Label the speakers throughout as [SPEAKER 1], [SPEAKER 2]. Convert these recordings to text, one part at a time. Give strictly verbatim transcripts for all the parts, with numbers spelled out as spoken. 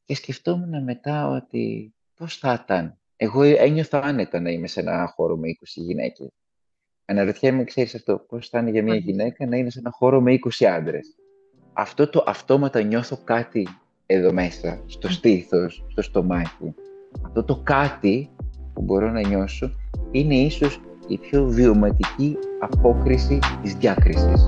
[SPEAKER 1] Και σκεφτόμουν μετά ότι πώς θα ήταν. Εγώ ένιωθα άνετα να είμαι σε ένα χώρο με είκοσι γυναίκες. Αναρωτιέμαι, ξέρεις αυτό, πώς θα είναι για μια
[SPEAKER 2] Μάλιστα.
[SPEAKER 1] γυναίκα να είναι σε ένα χώρο με είκοσι άντρες. Αυτό το αυτόματα νιώθω κάτι εδώ μέσα, στο
[SPEAKER 2] Μμ.
[SPEAKER 1] στήθος, στο στομάχι. Αυτό το κάτι που μπορώ να νιώσω είναι ίσως η πιο βιωματική απόκριση της διάκρισης.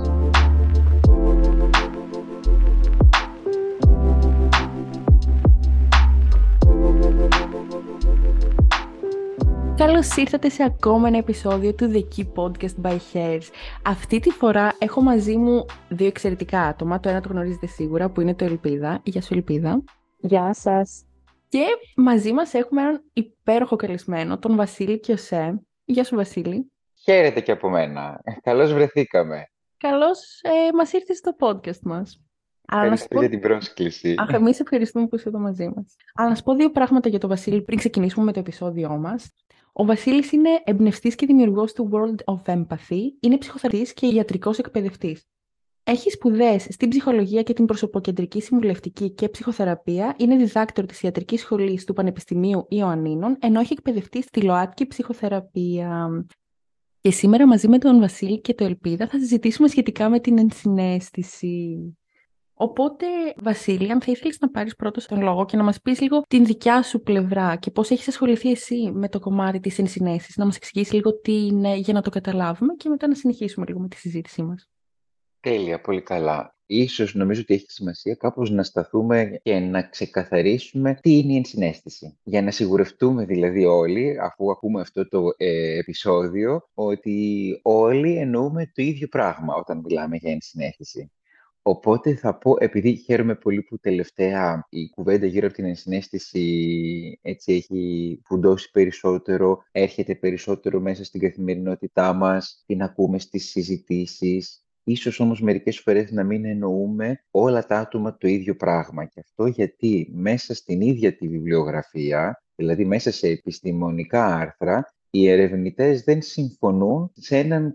[SPEAKER 2] Καλώς ήρθατε σε ακόμα ένα επεισόδιο του The Key Podcast by Hairs. Αυτή τη φορά έχω μαζί μου δύο εξαιρετικά άτομα. Το ένα το γνωρίζετε σίγουρα, που είναι το Ελπίδα. Γεια σου, Ελπίδα.
[SPEAKER 3] Γεια σας.
[SPEAKER 2] Και μαζί μας έχουμε έναν υπέροχο καλεσμένο, τον Βασίλη Κιωσέ. Γεια σου, Βασίλη.
[SPEAKER 1] Χαίρετε και από μένα. Καλώς βρεθήκαμε.
[SPEAKER 2] Καλώς ε, μας ήρθες στο podcast μας. Αλλά να σου
[SPEAKER 1] Ευχαριστώ
[SPEAKER 2] πω...
[SPEAKER 1] για την πρόσκληση.
[SPEAKER 2] Αχ, εμείς ευχαριστούμε που είσαι εδώ μαζί μας. Αλλά να σου πω δύο πράγματα για τον Βασίλη πριν ξεκινήσουμε με το επεισόδιό μας. Ο Βασίλης είναι εμπνευστής και δημιουργός του World of Empathy, είναι ψυχοθεραπευτής και ιατρικός εκπαιδευτής. Έχει σπουδές στην ψυχολογία και την προσωποκεντρική συμβουλευτική και ψυχοθεραπεία, είναι διδάκτορ της ιατρικής σχολής του Πανεπιστημίου Ιωαννίνων, ενώ έχει εκπαιδευτεί στη ΛΟΑΤΚΙ ψυχοθεραπεία. Και σήμερα μαζί με τον Βασίλη και το Ελπίδα θα συζητήσουμε σχετικά με την ενσυναίσθηση. Οπότε, Βασίλη, αν θα ήθελες να πάρεις πρώτος τον λόγο και να μας πεις λίγο την δικιά σου πλευρά και πώς έχεις ασχοληθεί εσύ με το κομμάτι της ενσυναίσθησης, να μας εξηγήσεις λίγο τι είναι για να το καταλάβουμε και μετά να συνεχίσουμε λίγο με τη συζήτησή μας.
[SPEAKER 1] Τέλεια, πολύ καλά. Ίσως νομίζω ότι έχει σημασία κάπως να σταθούμε και να ξεκαθαρίσουμε τι είναι η ενσυναίσθηση. Για να σιγουρευτούμε δηλαδή όλοι, αφού ακούμε αυτό το ε, επεισόδιο, ότι όλοι εννοούμε το ίδιο πράγμα όταν μιλάμε για ενσυναίσθηση. Οπότε θα πω, επειδή χαίρομαι πολύ που τελευταία η κουβέντα γύρω από την ενσυναίσθηση έτσι έχει φουντώσει περισσότερο, έρχεται περισσότερο μέσα στην καθημερινότητά μας, την ακούμε στις συζητήσεις. Ίσως όμως μερικές φορές να μην εννοούμε όλα τα άτομα το ίδιο πράγμα. Και αυτό γιατί μέσα στην ίδια τη βιβλιογραφία, δηλαδή μέσα σε επιστημονικά άρθρα, οι ερευνητές δεν συμφωνούν σε έναν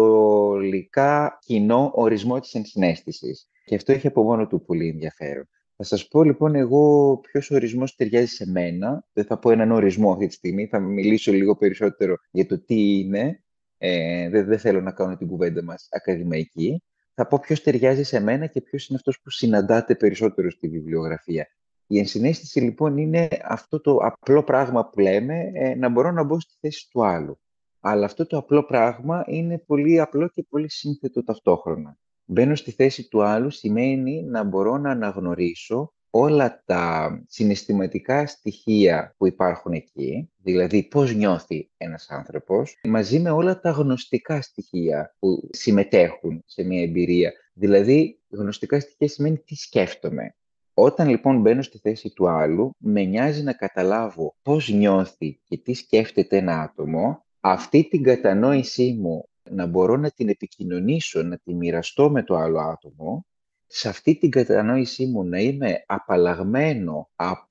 [SPEAKER 1] καθολικά κοινό ορισμό της ενσυναίσθησης. Και αυτό έχει από μόνο του πολύ ενδιαφέρον. Θα σας πω λοιπόν εγώ ποιος ορισμός ταιριάζει σε μένα. Δεν θα πω έναν ορισμό αυτή τη στιγμή, θα μιλήσω λίγο περισσότερο για το τι είναι. Ε, δεν, δεν θέλω να κάνω την κουβέντα μας ακαδημαϊκή. Θα πω ποιος ταιριάζει σε μένα και ποιος είναι αυτός που συναντάται περισσότερο στη βιβλιογραφία. Η ενσυναίσθηση λοιπόν είναι αυτό το απλό πράγμα που λέμε, ε, να μπορώ να μπω στη θέση του άλλου. Αλλά αυτό το απλό πράγμα είναι πολύ απλό και πολύ σύνθετο ταυτόχρονα. Μπαίνω στη θέση του άλλου σημαίνει να μπορώ να αναγνωρίσω όλα τα συναισθηματικά στοιχεία που υπάρχουν εκεί, δηλαδή πώς νιώθει ένας άνθρωπος, μαζί με όλα τα γνωστικά στοιχεία που συμμετέχουν σε μια εμπειρία. Δηλαδή, γνωστικά στοιχεία σημαίνει τι σκέφτομαι. Όταν λοιπόν μπαίνω στη θέση του άλλου, με νοιάζει να καταλάβω πώς νιώθει και τι σκέφτεται ένα άτομο, αυτή την κατανόησή μου να μπορώ να την επικοινωνήσω, να τη μοιραστώ με το άλλο άτομο, σε αυτή την κατανόησή μου να είμαι απαλλαγμένο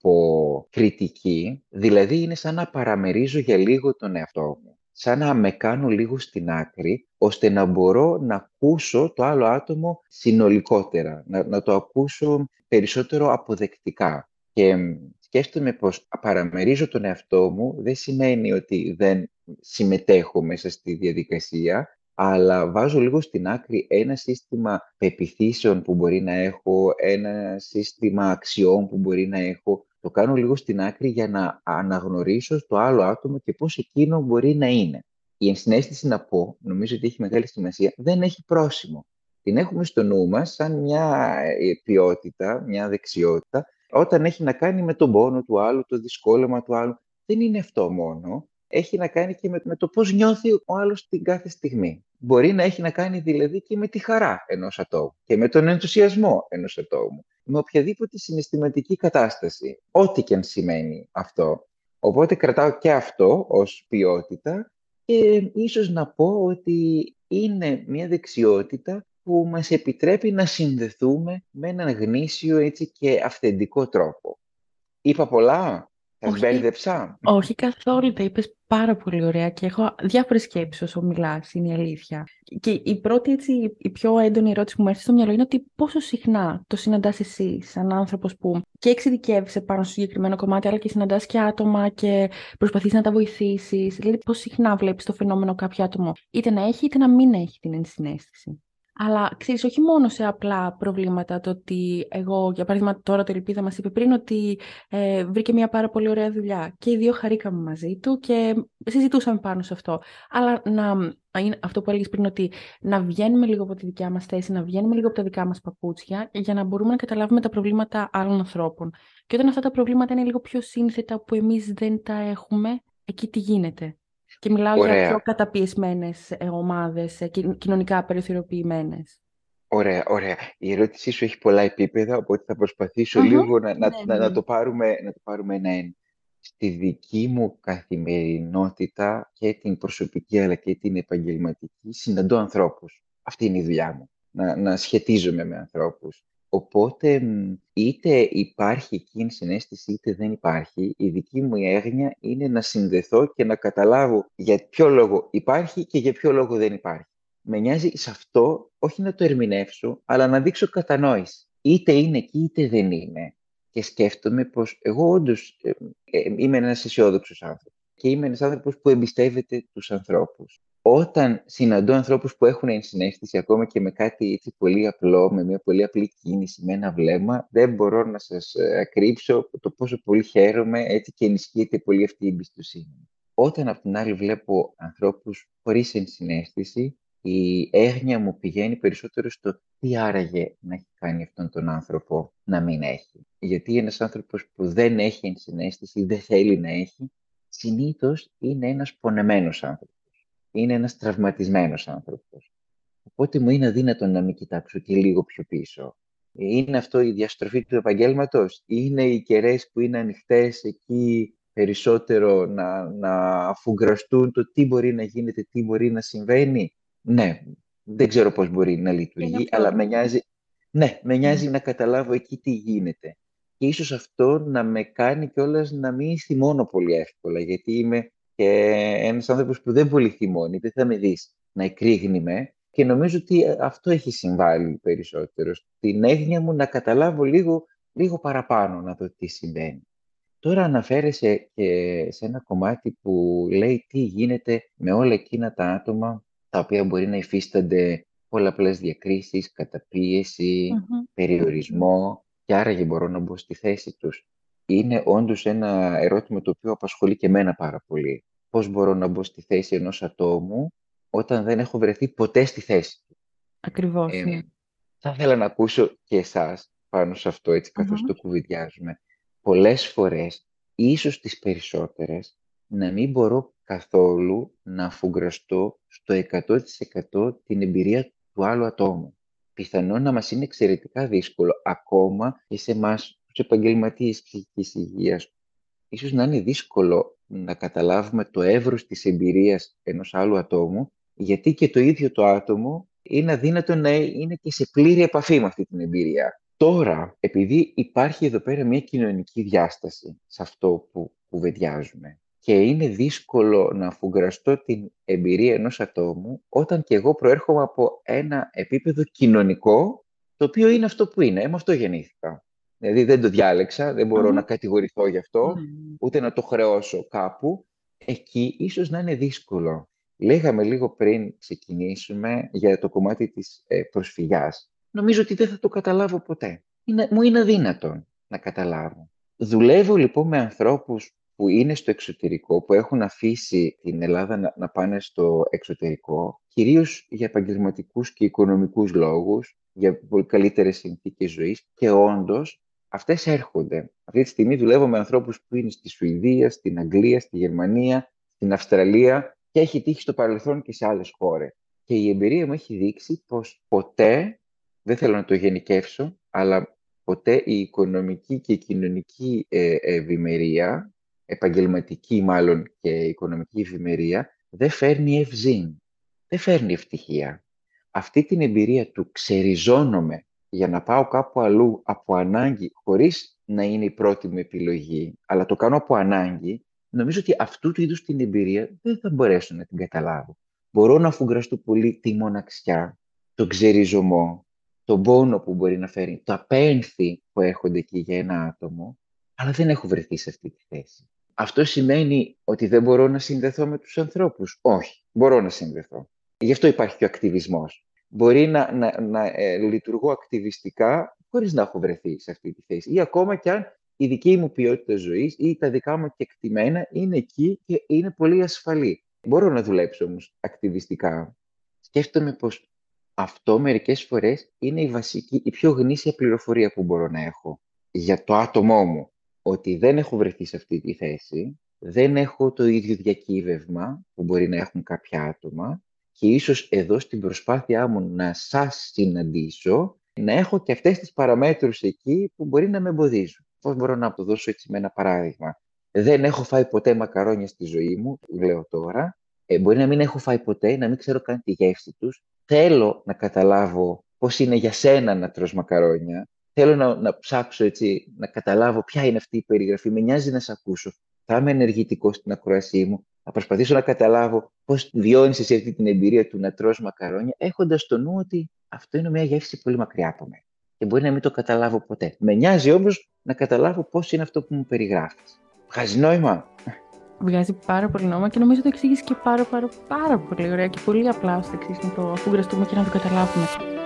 [SPEAKER 1] από κριτική, δηλαδή είναι σαν να παραμερίζω για λίγο τον εαυτό μου, σαν να με κάνω λίγο στην άκρη, ώστε να μπορώ να ακούσω το άλλο άτομο συνολικότερα, να, να το ακούσω περισσότερο αποδεκτικά. Και σκέφτομαι πως παραμερίζω τον εαυτό μου δεν σημαίνει ότι δεν συμμετέχω μέσα στη διαδικασία, αλλά βάζω λίγο στην άκρη ένα σύστημα πεποιθήσεων που μπορεί να έχω, ένα σύστημα αξιών που μπορεί να έχω. Το κάνω λίγο στην άκρη για να αναγνωρίσω το άλλο άτομο και πώς εκείνο μπορεί να είναι. Η ενσυναίσθηση, να πω, νομίζω ότι έχει μεγάλη σημασία, δεν έχει πρόσημο. Την έχουμε στο νου μας σαν μια ποιότητα, μια δεξιότητα, όταν έχει να κάνει με τον πόνο του άλλου, το δυσκόλεμα του άλλου. Δεν είναι αυτό μόνο. Έχει να κάνει και με, με το πώς νιώθει ο άλλος την κάθε στιγμή. Μπορεί να έχει να κάνει δηλαδή και με τη χαρά ενός ατόμου και με τον ενθουσιασμό ενός ατόμου. Με οποιαδήποτε συναισθηματική κατάσταση, ό,τι και αν σημαίνει αυτό. Οπότε κρατάω και αυτό ως ποιότητα και ίσως να πω ότι είναι μια δεξιότητα που μας επιτρέπει να συνδεθούμε με έναν γνήσιο έτσι και αυθεντικό τρόπο. Είπα πολλά, σας
[SPEAKER 2] Όχι,
[SPEAKER 1] μπέρδεψα.
[SPEAKER 2] όχι καθόλου, τα είπες πάρα πολύ ωραία και έχω διάφορες σκέψεις όσο μιλάς, είναι η αλήθεια. Και η πρώτη, έτσι, η πιο έντονη ερώτηση που μου έρθει στο μυαλό είναι ότι πόσο συχνά το συναντάς εσύ σαν άνθρωπος που και εξειδικεύεσαι πάνω στο συγκεκριμένο κομμάτι, αλλά και συναντάς και άτομα και προσπαθείς να τα βοηθήσεις. Δηλαδή, πόσο συχνά βλέπεις το φαινόμενο κάποιο άτομο είτε να έχει είτε να μην έχει την ενσυναίσθηση. Αλλά ξέρεις, όχι μόνο σε απλά προβλήματα, το ότι εγώ, για παράδειγμα, τώρα το Ελπίδα μας είπε πριν ότι ε, βρήκε μια πάρα πολύ ωραία δουλειά και οι δύο χαρήκαμε μαζί του και συζητούσαμε πάνω σε αυτό. Αλλά να, είναι αυτό που έλεγες πριν, ότι να βγαίνουμε λίγο από τη δικιά μας θέση, να βγαίνουμε λίγο από τα δικά μας παπούτσια για να μπορούμε να καταλάβουμε τα προβλήματα άλλων ανθρώπων. Και όταν αυτά τα προβλήματα είναι λίγο πιο σύνθετα που εμείς δεν τα έχουμε, εκεί τι γίνεται. Και μιλάω για πιο
[SPEAKER 1] Ωραία.
[SPEAKER 2] καταπιεσμένες ε, ομάδες, ε, κι- κοινωνικά περιθωριοποιημένες.
[SPEAKER 1] Ωραία, ωραία. Η ερώτησή σου έχει πολλά επίπεδα, οπότε θα προσπαθήσω
[SPEAKER 2] Μμμ.
[SPEAKER 1] λίγο να, να,
[SPEAKER 2] Ναι,
[SPEAKER 1] να,
[SPEAKER 2] ναι,
[SPEAKER 1] να
[SPEAKER 2] ναι.
[SPEAKER 1] το πάρουμε, να το πάρουμε ένα-ένα. Στη δική μου καθημερινότητα και την προσωπική αλλά και την επαγγελματική συναντώ ανθρώπους. Αυτή είναι η δουλειά μου, να, να σχετίζομαι με ανθρώπους. Οπότε μ, είτε υπάρχει εκείνη η συναίσθηση είτε δεν υπάρχει, η δική μου έγνοια είναι να συνδεθώ και να καταλάβω για ποιο λόγο υπάρχει και για ποιο λόγο δεν υπάρχει. Με νοιάζει σε αυτό όχι να το ερμηνεύσω, αλλά να δείξω κατανόηση. Είτε είναι εκεί είτε δεν είναι. Και σκέφτομαι πως εγώ όντως ε, ε, είμαι ένας αισιόδοξος άνθρωπος και είμαι ένας άνθρωπος που εμπιστεύεται τους ανθρώπους. Όταν συναντώ ανθρώπους που έχουν ενσυναίσθηση ακόμα και με κάτι έτσι πολύ απλό, με μια πολύ απλή κίνηση, με ένα βλέμμα, δεν μπορώ να σας ε, ακρύψω το πόσο πολύ χαίρομαι, έτσι και ενισχύεται πολύ αυτή η εμπιστοσύνη. Όταν απ' την άλλη βλέπω ανθρώπους χωρίς ενσυναίσθηση, η έγνοια μου πηγαίνει περισσότερο στο τι άραγε να έχει κάνει αυτόν τον άνθρωπο να μην έχει. Γιατί ένας άνθρωπος που δεν έχει ενσυναίσθηση, δεν θέλει να έχει, συνήθως είναι ένας πονεμένος άνθρωπος. Είναι ένας τραυματισμένος άνθρωπος. Οπότε μου είναι αδύνατο να μην κοιτάξω και λίγο πιο πίσω. Είναι αυτό η διαστροφή του επαγγέλματος. Είναι οι κεραίες που είναι ανοιχτές εκεί περισσότερο να, να αφουγκραστούν το τι μπορεί να γίνεται, τι μπορεί να συμβαίνει. Ναι, δεν ξέρω πώς μπορεί να
[SPEAKER 2] Και είναι
[SPEAKER 1] λειτουργεί, αλλά με
[SPEAKER 2] πρόβλημα.
[SPEAKER 1] νοιάζει, ναι, με
[SPEAKER 2] Ναι.
[SPEAKER 1] νοιάζει να καταλάβω εκεί τι γίνεται. Και ίσως αυτό να με κάνει κιόλας να μην θυμώνω πολύ εύκολα, γιατί είμαι και ένας άνθρωπος που δεν πολύ θυμώνει, δεν θα με δεις να εκρήγνημαι. Και νομίζω ότι αυτό έχει συμβάλει περισσότερο. Στην έγνοια μου να καταλάβω λίγο, λίγο παραπάνω να δω τι συμβαίνει. Τώρα αναφέρεσαι και σε ένα κομμάτι που λέει τι γίνεται με όλα εκείνα τα άτομα τα οποία μπορεί να υφίστανται πολλαπλές διακρίσεις, καταπίεση,
[SPEAKER 2] Μμμ.
[SPEAKER 1] περιορισμό και άραγε μπορώ να μπω στη θέση τους. Είναι όντως ένα ερώτημα το οποίο απασχολεί και εμένα πάρα πολύ. Πώς μπορώ να μπω στη θέση ενός ατόμου όταν δεν έχω βρεθεί ποτέ στη θέση του.
[SPEAKER 2] Ακριβώς,
[SPEAKER 1] Ε,
[SPEAKER 2] ναι.
[SPEAKER 1] θα ήθελα να ακούσω και εσάς πάνω σε αυτό, έτσι, καθώς
[SPEAKER 2] Μμμ.
[SPEAKER 1] το κουβεντιάζουμε. Πολλές φορές, ίσως τις περισσότερες, να μην μπορώ καθόλου να αφουγκραστώ στο εκατό τοις εκατό την εμπειρία του άλλου ατόμου. Πιθανόν να μας είναι εξαιρετικά δύσκολο, ακόμα και σε εμάς, τους επαγγελματίες ψυχικής υγείας. Ίσως να είναι δύσκολο να καταλάβουμε το εύρος της εμπειρίας ενός άλλου ατόμου, γιατί και το ίδιο το άτομο είναι αδύνατο να είναι και σε πλήρη επαφή με αυτή την εμπειρία. Τώρα, επειδή υπάρχει εδώ πέρα μια κοινωνική διάσταση σε αυτό που κουβεντιάζουμε και είναι δύσκολο να αφουγκραστώ την εμπειρία ενός ατόμου όταν και εγώ προέρχομαι από ένα επίπεδο κοινωνικό το οποίο είναι αυτό που είναι. Ε, με αυτό γεννήθηκα. Δηλαδή δεν το διάλεξα, δεν μπορώ
[SPEAKER 2] Μμμ.
[SPEAKER 1] να κατηγορηθώ γι' αυτό,
[SPEAKER 2] Ναι.
[SPEAKER 1] ούτε να το χρεώσω κάπου. Εκεί ίσως να είναι δύσκολο. Λέγαμε λίγο πριν ξεκινήσουμε για το κομμάτι της ε, προσφυγιάς. Νομίζω ότι δεν θα το καταλάβω ποτέ. Είναι, μου είναι αδύνατον να καταλάβω. Δουλεύω λοιπόν με ανθρώπους που είναι στο εξωτερικό, που έχουν αφήσει την Ελλάδα να, να πάνε στο εξωτερικό, κυρίως για επαγγελματικούς και οικονομικούς λόγους, για πολύ καλύτερες συνθήκες ζωής και όντως αυτές έρχονται. Αυτή τη στιγμή δουλεύω με ανθρώπους που είναι στη Σουηδία, στην Αγγλία, στη Γερμανία, στην Αυστραλία και έχει τύχει στο παρελθόν και σε άλλες χώρες. Και η εμπειρία μου έχει δείξει πως ποτέ, δεν θέλω να το γενικεύσω, αλλά ποτέ η οικονομική και η κοινωνική ε, ευημερία, επαγγελματική μάλλον και οικονομική ευημερία, δεν φέρνει ευζήν, δεν φέρνει ευτυχία. Αυτή την εμπειρία του ξεριζώνομαι για να πάω κάπου αλλού από ανάγκη, χωρίς να είναι η πρώτη μου επιλογή, αλλά το κάνω από ανάγκη, νομίζω ότι αυτού του είδους την εμπειρία δεν θα μπορέσω να την καταλάβω. Μπορώ να αφουγκραστώ πολύ τη μοναξιά, τον ξεριζωμό, τον πόνο που μπορεί να φέρει, τα πένθη που έρχονται εκεί για ένα άτομο, αλλά δεν έχω βρεθεί σε αυτή τη θέση. Αυτό σημαίνει ότι δεν μπορώ να συνδεθώ με τους ανθρώπους? Όχι, μπορώ να συνδεθώ. Γι' αυτό υπάρχει και ο ακτιβισμός. Μπορεί να, να, να ε, λειτουργώ ακτιβιστικά χωρίς να έχω βρεθεί σε αυτή τη θέση. Ή ακόμα κι αν η δική μου ποιότητα ζωής ή τα δικά μου κεκτημένα είναι εκεί και είναι πολύ ασφαλή. Μπορώ να δουλέψω όμως ακτιβιστικά. Σκέφτομαι πως αυτό μερικές φορές είναι η βασική, η πιο γνήσια πληροφορία που μπορώ να έχω για το άτομό μου. Ότι δεν έχω βρεθεί σε αυτή τη θέση, δεν έχω το ίδιο διακύβευμα που μπορεί να έχουν κάποια άτομα και ίσως εδώ στην προσπάθειά μου να σας συναντήσω, να έχω και αυτές τις παραμέτρους εκεί που μπορεί να με εμποδίζουν. Πώς μπορώ να το δώσω έτσι με ένα παράδειγμα? Δεν έχω φάει ποτέ μακαρόνια στη ζωή μου, λέω τώρα. Ε, μπορεί να μην έχω φάει ποτέ, να μην ξέρω καν τη γεύση τους. Θέλω να καταλάβω πώς είναι για σένα να τρως μακαρόνια. Θέλω να, να ψάξω έτσι, να καταλάβω ποια είναι αυτή η περιγραφή. Με νοιάζει να σε ακούσω. Θα είμαι ενεργητικός στην ακροασή μου. Θα προσπαθήσω να καταλάβω πώς βιώνεις εσύ αυτή την εμπειρία του να τρως μακαρόνια, έχοντας στο νου ότι αυτό είναι μια γεύση πολύ μακριά από μένα. Και μπορεί να μην το καταλάβω ποτέ. Με νοιάζει όμως να καταλάβω πώς είναι αυτό που μου περιγράφεις. Βγάζει νόημα?
[SPEAKER 2] Βγάζει πάρα πολύ νόημα και νομίζω το εξήγησε και πάρα, πάρα, πάρα πολύ ωραία και πολύ απλά ώστε εξής να το αφουγκραστούμε και να το καταλάβουμε.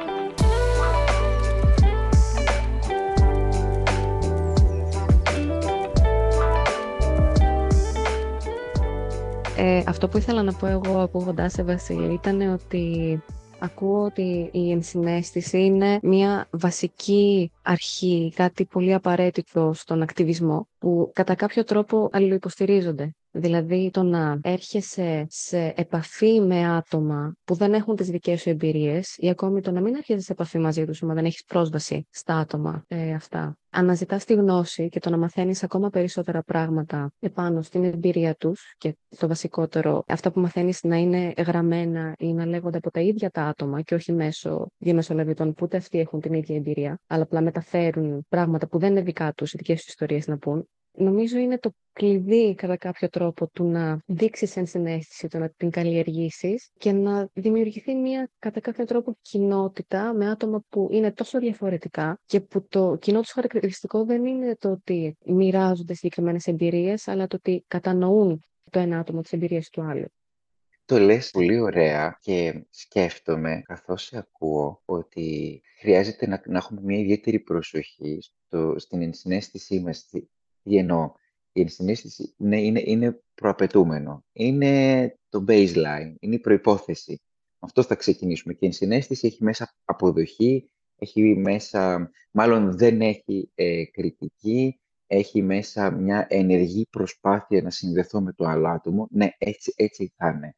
[SPEAKER 3] Ε, αυτό που ήθελα να πω εγώ ακούγοντάς σε Βασίλη ήταν ότι ακούω ότι η ενσυναίσθηση είναι μια βασική αρχή, κάτι πολύ απαραίτητο στον ακτιβισμό, που κατά κάποιο τρόπο αλληλοϊποστηρίζονται. Δηλαδή το να έρχεσαι σε επαφή με άτομα που δεν έχουν τις δικές σου εμπειρίες ή ακόμη το να μην έρχεσαι σε επαφή μαζί τους, αλλά δεν έχεις πρόσβαση στα άτομα ε, αυτά. Αναζητάς τη γνώση και το να μαθαίνεις ακόμα περισσότερα πράγματα επάνω στην εμπειρία τους και το βασικότερο, αυτά που μαθαίνεις να είναι γραμμένα ή να λέγονται από τα ίδια τα άτομα και όχι μέσω διαμεσολαβητών που ούτε αυτοί έχουν την ίδια εμπειρία, αλλά απλά μεταφέρουν πράγματα που δεν είναι δικά τους, οι δικές τους ιστορίες να πούν. Νομίζω είναι το κλειδί κατά κάποιο τρόπο του να δείξεις ενσυναίσθηση, το να την καλλιεργήσεις και να δημιουργηθεί μια κατά κάποιο τρόπο κοινότητα με άτομα που είναι τόσο διαφορετικά και που το κοινό τους χαρακτηριστικό δεν είναι το ότι μοιράζονται συγκεκριμένες εμπειρίες, αλλά το ότι κατανοούν το ένα άτομο τις εμπειρίες του άλλου.
[SPEAKER 1] Το λες πολύ ωραία και σκέφτομαι, καθώς σε ακούω, ότι χρειάζεται να, να έχουμε μια ιδιαίτερη προσοχή στο, στην ενσυναίσθησή μας. Τι, τι εννοώ? Η ενσυναίσθηση ναι, είναι, είναι προαπαιτούμενο. Είναι το baseline, είναι η προϋπόθεση. Με αυτό θα ξεκινήσουμε. Και η ενσυναίσθηση έχει μέσα αποδοχή, έχει μέσα, μάλλον δεν έχει ε, κριτική, έχει μέσα μια ενεργή προσπάθεια να συνδεθώ με το άλλο άτομο. Ναι, έτσι, έτσι θα είναι.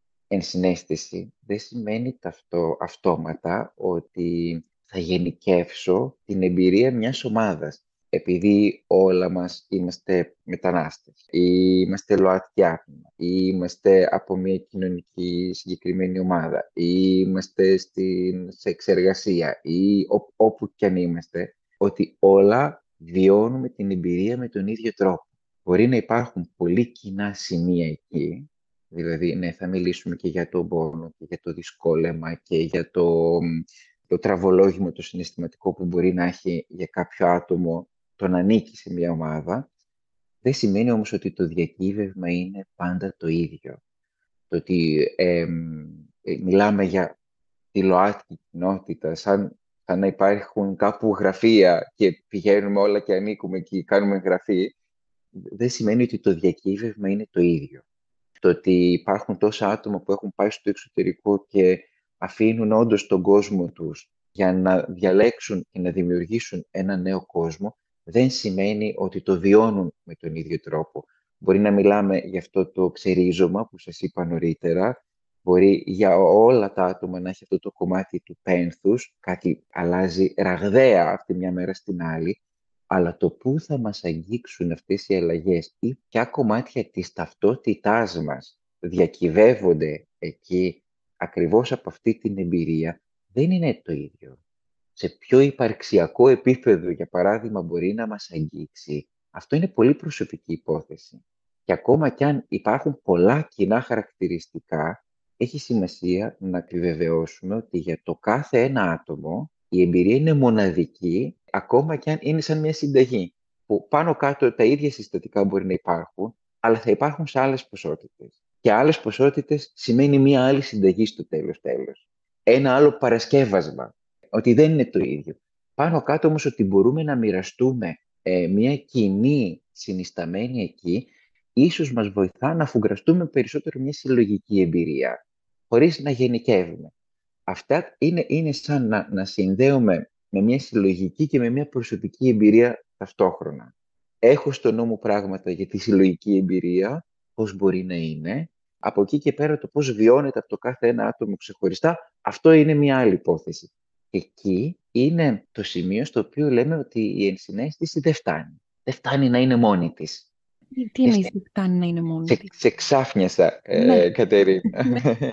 [SPEAKER 1] Ενσυναίσθηση δεν σημαίνει ταυτό, αυτόματα ότι θα γενικεύσω την εμπειρία μιας ομάδας. Επειδή όλα μας είμαστε μετανάστες ή είμαστε ΛΟΑΤΚΙ άτομα ή είμαστε από μια κοινωνική συγκεκριμένη ομάδα ή είμαστε στην, σε εξεργασία ή ό, όπου κι αν είμαστε, ότι όλα βιώνουμε την εμπειρία με τον ίδιο τρόπο. Μπορεί να υπάρχουν πολύ κοινά σημεία εκεί. Δηλαδή, ναι, θα μιλήσουμε και για τον πόνο και για το δυσκόλεμα και για το, το τραβολόγημα, το συναισθηματικό που μπορεί να έχει για κάποιο άτομο το να ανήκει σε μια ομάδα. Δεν σημαίνει όμως ότι το διακύβευμα είναι πάντα το ίδιο. Το ότι ε, ε, μιλάμε για τη ΛΟΑΤΚΙ κοινότητα, σαν, σαν να υπάρχουν κάπου γραφεία και πηγαίνουμε όλα και ανήκουμε και κάνουμε γραφή, δεν σημαίνει ότι το διακύβευμα είναι το ίδιο. Το ότι υπάρχουν τόσα άτομα που έχουν πάει στο εξωτερικό και αφήνουν όντως τον κόσμο τους για να διαλέξουν και να δημιουργήσουν ένα νέο κόσμο, δεν σημαίνει ότι το βιώνουν με τον ίδιο τρόπο. Μπορεί να μιλάμε για αυτό το ξερίζωμα που σας είπα νωρίτερα, μπορεί για όλα τα άτομα να έχει αυτό το κομμάτι του πένθους, κάτι αλλάζει ραγδαία από τη μια μέρα στην άλλη, αλλά το πού θα μας αγγίξουν αυτές οι αλλαγές ή ποια κομμάτια της ταυτότητάς μας διακυβεύονται εκεί ακριβώς από αυτή την εμπειρία, δεν είναι το ίδιο. Σε ποιο υπαρξιακό επίπεδο, για παράδειγμα, μπορεί να μας αγγίξει, αυτό είναι πολύ προσωπική υπόθεση. Και ακόμα κι αν υπάρχουν πολλά κοινά χαρακτηριστικά, έχει σημασία να επιβεβαιώσουμε ότι για το κάθε ένα άτομο η εμπειρία είναι μοναδική, ακόμα κι αν είναι σαν μια συνταγή, που πάνω κάτω τα ίδια συστατικά μπορεί να υπάρχουν, αλλά θα υπάρχουν σε άλλες ποσότητες. Και άλλες ποσότητες σημαίνει μια άλλη συνταγή στο τέλος τέλος. Ένα άλλο παρασκεύασμα, ότι δεν είναι το ίδιο. Πάνω κάτω όμως ότι μπορούμε να μοιραστούμε ε, μια κοινή συνισταμένη εκεί, ίσως μας βοηθά να αφουγκραστούμε περισσότερο μια συλλογική εμπειρία, χωρίς να γενικεύουμε. Αυτά είναι, είναι σαν να, να συνδέουμε με μια συλλογική και με μια προσωπική εμπειρία ταυτόχρονα. Έχω στο νου μου πράγματα για τη συλλογική εμπειρία, πώς μπορεί να είναι. Από εκεί και πέρα το πώς βιώνεται από το κάθε ένα άτομο ξεχωριστά, αυτό είναι μια άλλη υπόθεση. Εκεί είναι το σημείο στο οποίο λέμε ότι η ενσυναίσθηση δεν φτάνει. Δεν φτάνει να είναι μόνη της.
[SPEAKER 2] Τι εννοείς δεν φτάνει να είναι μόνη
[SPEAKER 1] Σε,
[SPEAKER 2] της?
[SPEAKER 1] σε ξάφνιασα, ε,
[SPEAKER 2] Ναι.
[SPEAKER 1] Κατερίνα.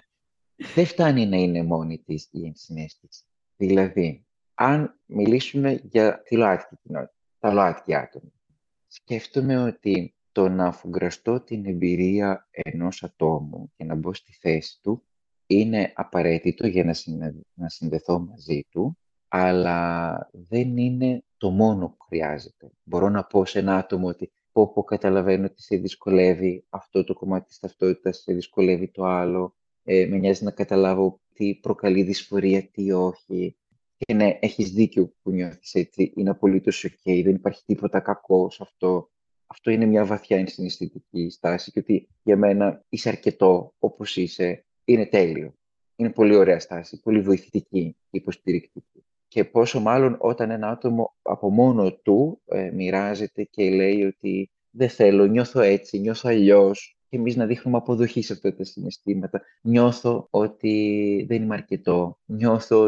[SPEAKER 1] Δεν φτάνει να είναι μόνη της η ενσυναίσθηση. Δηλαδή, αν μιλήσουμε για τη ΛΟΑΤΚΙ κοινότητα, τα ΛΟΑΤΚΙ άτομα, σκέφτομαι ότι το να αφουγκραστώ την εμπειρία ενός ατόμου και να μπω στη θέση του είναι απαραίτητο για να, συνε... να συνδεθώ μαζί του, αλλά δεν είναι το μόνο που χρειάζεται. Μπορώ να πω σε ένα άτομο ότι πω πω καταλαβαίνω ότι σε δυσκολεύει αυτό το κομμάτι της ταυτότητας, σε δυσκολεύει το άλλο, ε, με νοιάζει να καταλάβω τι προκαλεί δυσφορία, τι όχι. Και ναι, έχεις δίκιο που νιώθεις έτσι, είναι απολύτως ok, δεν υπάρχει τίποτα κακό σε αυτό. Αυτό είναι μια βαθιά ενσυναισθητική στάση και ότι για μένα είσαι αρκετό όπως είσαι, είναι τέλειο. Είναι πολύ ωραία στάση, πολύ βοηθητική, υποστηρικτική. Και πόσο μάλλον όταν ένα άτομο από μόνο του ε, μοιράζεται και λέει ότι δεν θέλω, νιώθω έτσι, νιώθω αλλιώς, και εμείς να δείχνουμε αποδοχή σε αυτά τα συναισθήματα. Νιώθω ότι δεν είμαι αρκετό, νιώθω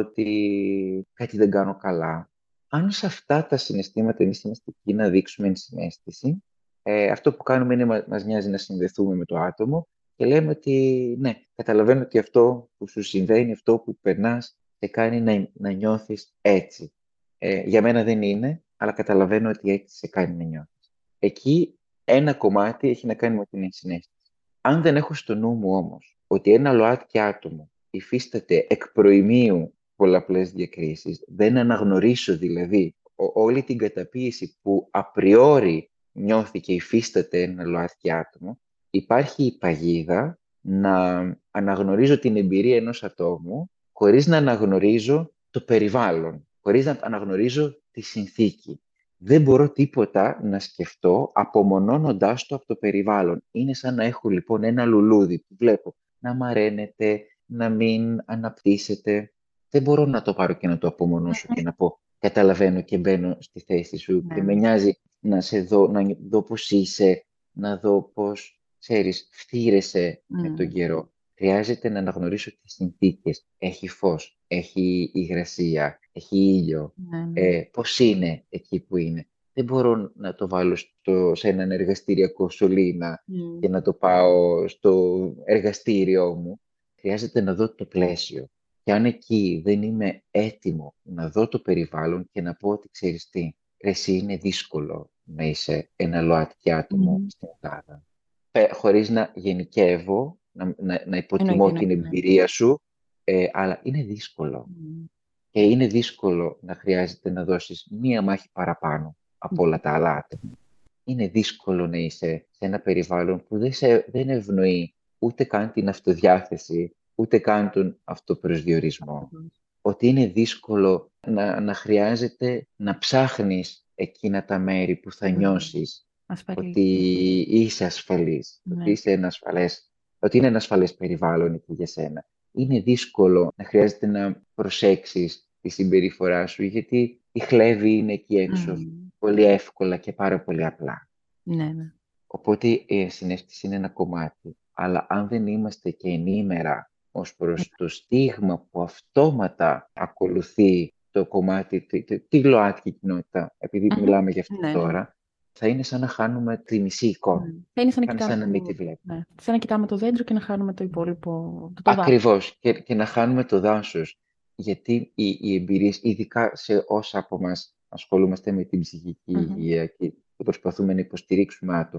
[SPEAKER 1] ότι κάτι δεν κάνω καλά. Αν σε αυτά τα συναισθήματα εμείς είμαστε εκεί να δείξουμε ενσυναίσθηση, ε, αυτό που κάνουμε είναι μα, μας νοιάζει να συνδεθούμε με το άτομο και λέμε ότι ναι, καταλαβαίνω ότι αυτό που σου συμβαίνει, αυτό που περνάς, σε κάνει να, να νιώθεις έτσι. Ε, για μένα δεν είναι, αλλά καταλαβαίνω ότι έτσι σε κάνει να νιώθεις. Εκεί ένα κομμάτι έχει να κάνει με την ενσυναίσθηση. Αν δεν έχω στο νου μου όμως ότι ένα ΛΟΑΤΚΙ άτομο υφίσταται εκ προημίου πολλαπλές διακρίσεις, δεν αναγνωρίσω δηλαδή ό, όλη την καταπίεση που απριόρι νιώθει και υφίσταται ένα ΛΟΑΤΚΙ άτομο, υπάρχει η παγίδα να αναγνωρίζω την εμπειρία ενός ατόμου χωρίς να αναγνωρίζω το περιβάλλον, χωρίς να αναγνωρίζω τη συνθήκη. Δεν μπορώ τίποτα να σκεφτώ απομονώνοντάς το από το περιβάλλον. Είναι σαν να έχω λοιπόν ένα λουλούδι που βλέπω να μαραίνεται, να μην αναπτύσσεται. Δεν μπορώ να το πάρω και να το απομονώσω και να πω καταλαβαίνω και μπαίνω στη θέση σου και με νοιάζει να σε δω, να δω πώς είσαι, να δω πώς, ξέρεις, φτύρεσαι με τον καιρό. Χρειάζεται να αναγνωρίσω τις συνθήκες. Έχει φως, έχει υγρασία, έχει ήλιο. Ε, πώς είναι εκεί που είναι. Δεν μπορώ να το βάλω στο, σε έναν εργαστηριακό σωλήνα mm. και να το πάω στο εργαστήριό μου. Χρειάζεται να δω το πλαίσιο. Και αν εκεί δεν είμαι έτοιμο να δω το περιβάλλον και να πω ότι ξέρεις τι, εσύ είναι δύσκολο να είσαι ένα ΛΟΑΤΚΙ άτομο mm. στην Ελλάδα. Ε, χωρίς να γενικεύω, να, να, να υποτιμώ Εννοεί, την εμπειρία σου, ε, αλλά είναι δύσκολο. Mm. Και είναι δύσκολο να χρειάζεται να δώσεις μία μάχη παραπάνω από όλα τα άλλα άτομα. Είναι δύσκολο να είσαι σε ένα περιβάλλον που δεν, σε, δεν ευνοεί ούτε καν την αυτοδιάθεση, ούτε καν τον αυτοπροσδιορισμό. Mm. Ότι είναι δύσκολο να, να χρειάζεται να ψάχνεις εκείνα τα μέρη που θα mm. νιώσεις ασφαλής. Ότι είσαι ασφαλής, mm. ότι, είσαι ένα ασφαλές, ότι είναι ένα ασφαλές περιβάλλον εκεί για σένα. Είναι δύσκολο να χρειάζεται να προσέξεις τη συμπεριφορά σου, γιατί η χλέβη είναι εκεί έξω mm. πολύ εύκολα και πάρα πολύ απλά.
[SPEAKER 2] Ναι, ναι.
[SPEAKER 1] Οπότε η συναίσθηση είναι ένα κομμάτι. Αλλά αν δεν είμαστε και ενήμερα ως προς το στίγμα που αυτόματα ακολουθεί το κομμάτι, τη, τη, τη ΛΟΑΤΚΙ κοινότητα, επειδή mm-hmm. μιλάμε γι' αυτό ναι, τώρα, ναι. θα είναι σαν να χάνουμε τη μισή εικόνα. Mm.
[SPEAKER 2] Θα είναι σαν να,
[SPEAKER 1] σαν
[SPEAKER 2] να
[SPEAKER 1] μην τη βλέπουμε.
[SPEAKER 2] Ναι. Σαν να κοιτάμε το δέντρο και να χάνουμε το υπόλοιπο. Το, το
[SPEAKER 1] Ακριβώς. Και, και να χάνουμε το δάσος. Γιατί οι, οι εμπειρίες, ειδικά σε όσα από μας ασχολούμαστε με την ψυχική mm-hmm. υγεία και προσπαθούμε να υποστηρίξουμε άτομα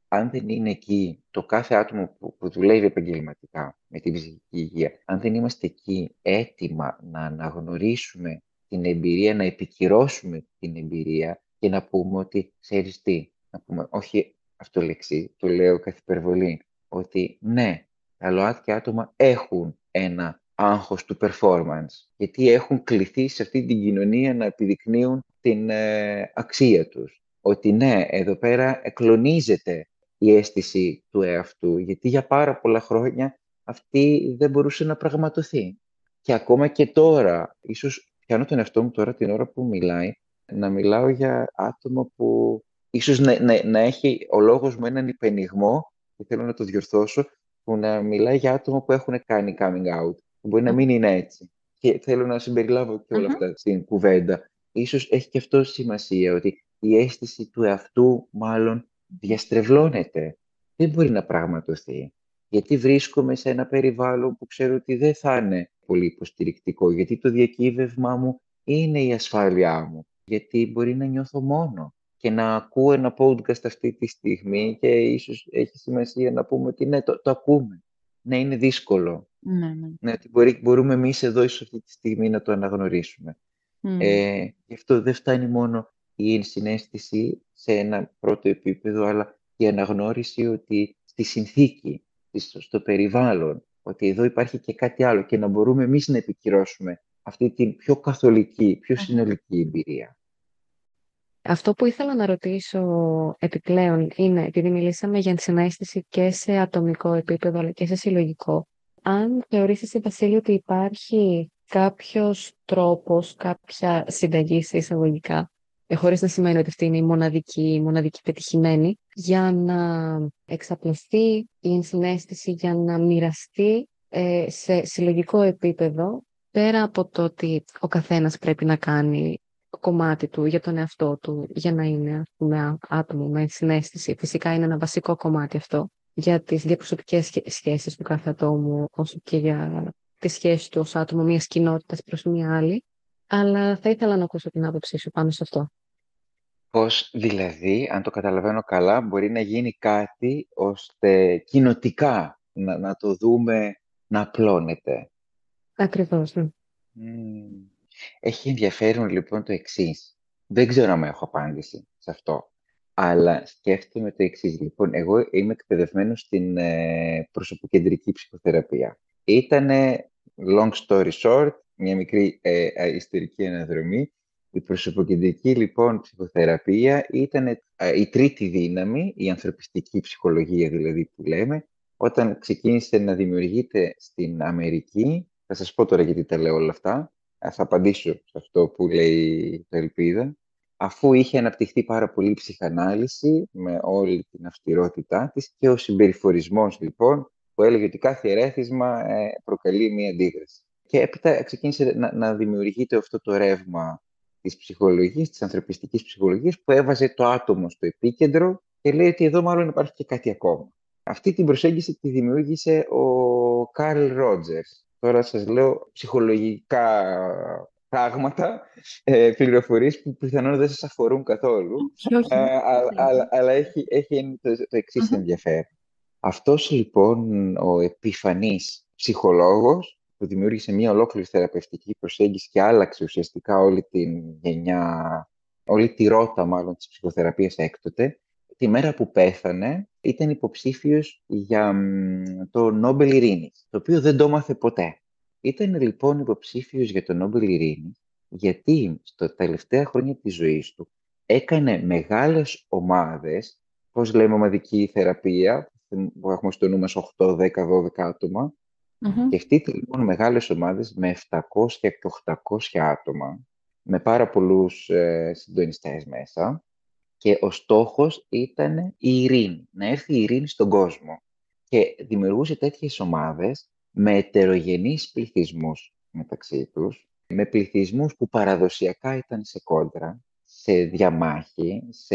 [SPEAKER 1] αν δεν είναι εκεί το κάθε άτομο που, που δουλεύει επαγγελματικά με την ψυχική υγεία, αν δεν είμαστε εκεί έτοιμα να αναγνωρίσουμε την εμπειρία, να επικυρώσουμε την εμπειρία και να πούμε ότι ξέρεις τι, να πούμε όχι αυτό λεξί, το λέω καθ' υπερβολή, ότι ναι, τα ΛΟΑΤΚΙ άτομα έχουν ένα άγχος του performance, γιατί έχουν κληθεί σε αυτή την κοινωνία να επιδεικνύουν την ε, αξία τους. Ότι ναι, εδώ πέρα εκλονίζεται η αίσθηση του εαυτού, γιατί για πάρα πολλά χρόνια αυτή δεν μπορούσε να πραγματοθεί. Και ακόμα και τώρα, ίσως πιάνω τον εαυτό μου τώρα την ώρα που μιλάει, να μιλάω για άτομα που ίσως να, να, να έχει ο λόγος μου έναν υπενιγμό, και θέλω να το διορθώσω, που να μιλάει για άτομα που έχουν κάνει coming out, που μπορεί να μην είναι έτσι. Και θέλω να συμπεριλάβω και όλα
[SPEAKER 2] Μμμ.
[SPEAKER 1] αυτά στην κουβέντα. Ίσως έχει και αυτό σημασία, ότι η αίσθηση του εαυτού μάλλον διαστρεβλώνεται. Δεν μπορεί να πραγματοθεί. Γιατί βρίσκομαι σε ένα περιβάλλον που ξέρω ότι δεν θα είναι πολύ υποστηρικτικό, γιατί το διακύβευμά μου είναι η ασφάλειά μου, γιατί μπορεί να νιώθω μόνο και να ακούω ένα podcast αυτή τη στιγμή και ίσως έχει σημασία να πούμε ότι ναι, το, το ακούμε. Ναι, είναι δύσκολο.
[SPEAKER 2] Ναι, ναι.
[SPEAKER 1] Ναι, ότι μπορεί, μπορούμε εμείς εδώ ίσως αυτή τη στιγμή να το αναγνωρίσουμε.
[SPEAKER 2] Μμ.
[SPEAKER 1] Ε, γι' αυτό δεν φτάνει μόνο η ενσυναίσθηση σε ένα πρώτο επίπεδο, αλλά η αναγνώριση ότι στη συνθήκη, στο στο περιβάλλον, ότι εδώ υπάρχει και κάτι άλλο και να μπορούμε εμείς να επικυρώσουμε αυτή την πιο καθολική, πιο
[SPEAKER 2] Μμμ.
[SPEAKER 1] συνολική εμπειρία.
[SPEAKER 3] Αυτό που ήθελα να ρωτήσω επιπλέον είναι, επειδή μιλήσαμε για ενσυναίσθηση και σε ατομικό επίπεδο αλλά και σε συλλογικό, αν θεωρείς εσύ, Βασίλη, ότι υπάρχει κάποιος τρόπος, κάποια συνταγή σε εισαγωγικά, ε, χωρίς να σημαίνει ότι αυτή είναι η μοναδική, η μοναδική πετυχημένη, για να εξαπλωθεί η ενσυναίσθηση, για να μοιραστεί ε, σε συλλογικό επίπεδο, πέρα από το ότι ο καθένας πρέπει να κάνει το κομμάτι του για τον εαυτό του, για να είναι, ας πούμε, άτομο με συναίσθηση. Φυσικά είναι ένα βασικό κομμάτι αυτό για τις διαπροσωπικές σχέ- σχέσεις του κάθε ατόμου, όσο και για τη σχέση του ως άτομο μιας κοινότητας προς μια άλλη. Αλλά θα ήθελα να ακούσω την άποψή σου πάνω σε αυτό.
[SPEAKER 1] Πώς δηλαδή, αν το καταλαβαίνω καλά, μπορεί να γίνει κάτι ώστε κοινοτικά να, να το δούμε να απλώνεται.
[SPEAKER 3] Ακριβώς, ναι.
[SPEAKER 1] Μμμ. Έχει ενδιαφέρον λοιπόν το εξής. Δεν ξέρω αν έχω απάντηση σε αυτό, αλλά σκέφτομαι το εξής. Λοιπόν, εγώ είμαι εκπαιδευμένος στην ε, προσωποκεντρική ψυχοθεραπεία. Ήτανε, long story short, μια μικρή ε, ε, ιστορική αναδρομή. Η προσωποκεντρική λοιπόν ψυχοθεραπεία ήταν η τρίτη δύναμη, η ανθρωπιστική ψυχολογία δηλαδή που λέμε, όταν ξεκίνησε να δημιουργείται στην Αμερική. Θα σας πω τώρα γιατί τα λέω όλα αυτά. Ε, Θα απαντήσω σε αυτό που λέει το Ελπίδα. Αφού είχε αναπτυχθεί πάρα πολύ η ψυχανάλυση με όλη την αυστηρότητά της και ο συμπεριφορισμός λοιπόν που έλεγε ότι κάθε ερέθισμα ε, προκαλεί μία αντίδραση. Και έπειτα ξεκίνησε να, να δημιουργείται αυτό το ρεύμα της ψυχολογίας, της ανθρωπιστικής ψυχολογίας που έβαζε το άτομο στο επίκεντρο και λέει ότι εδώ μάλλον υπάρχει και κάτι ακόμα. Αυτή την προσέγγιση τη δημιούργησε ο Κάρλ Ρότζερς. Τώρα σας λέω ψυχολογικά πράγματα, ε, πληροφορίες που πιθανόν δεν σας αφορούν καθόλου,
[SPEAKER 2] Όχι, όχι.
[SPEAKER 1] ε, α-
[SPEAKER 2] Θέλετε.
[SPEAKER 1] αλλά, αλλά έχει, έχει το, το εξής
[SPEAKER 2] Μμμ.
[SPEAKER 1] ενδιαφέρον. Αυτός λοιπόν ο επιφανής ψυχολόγος που δημιούργησε μια ολόκληρη θεραπευτική προσέγγιση και άλλαξε ουσιαστικά όλη την γενιά, όλη τη ρότα μάλλον της ψυχοθεραπείας έκτοτε, τη μέρα που πέθανε ήταν υποψήφιος για μ, το Νόμπελ Ειρήνης, το οποίο δεν το έμαθε ποτέ. Ήταν λοιπόν υποψήφιος για το Νόμπελ Ειρήνης γιατί στα τελευταία χρόνια της ζωής του έκανε μεγάλες ομάδες, πώς λέμε ομαδική θεραπεία, που έχουμε στο νου μας οκτώ, δέκα, δώδεκα άτομα.
[SPEAKER 2] Μμμ.
[SPEAKER 1] Σκεφτείτε λοιπόν μεγάλες ομάδες με επτακόσια και οχτακόσια άτομα, με πάρα πολλούς ε, συντονιστές μέσα. Και ο στόχος ήταν η ειρήνη, να έρθει η ειρήνη στον κόσμο. Και δημιουργούσε τέτοιες ομάδες με ετερογενείς πληθυσμούς μεταξύ τους, με πληθυσμούς που παραδοσιακά ήταν σε κόντρα, σε διαμάχη, σε...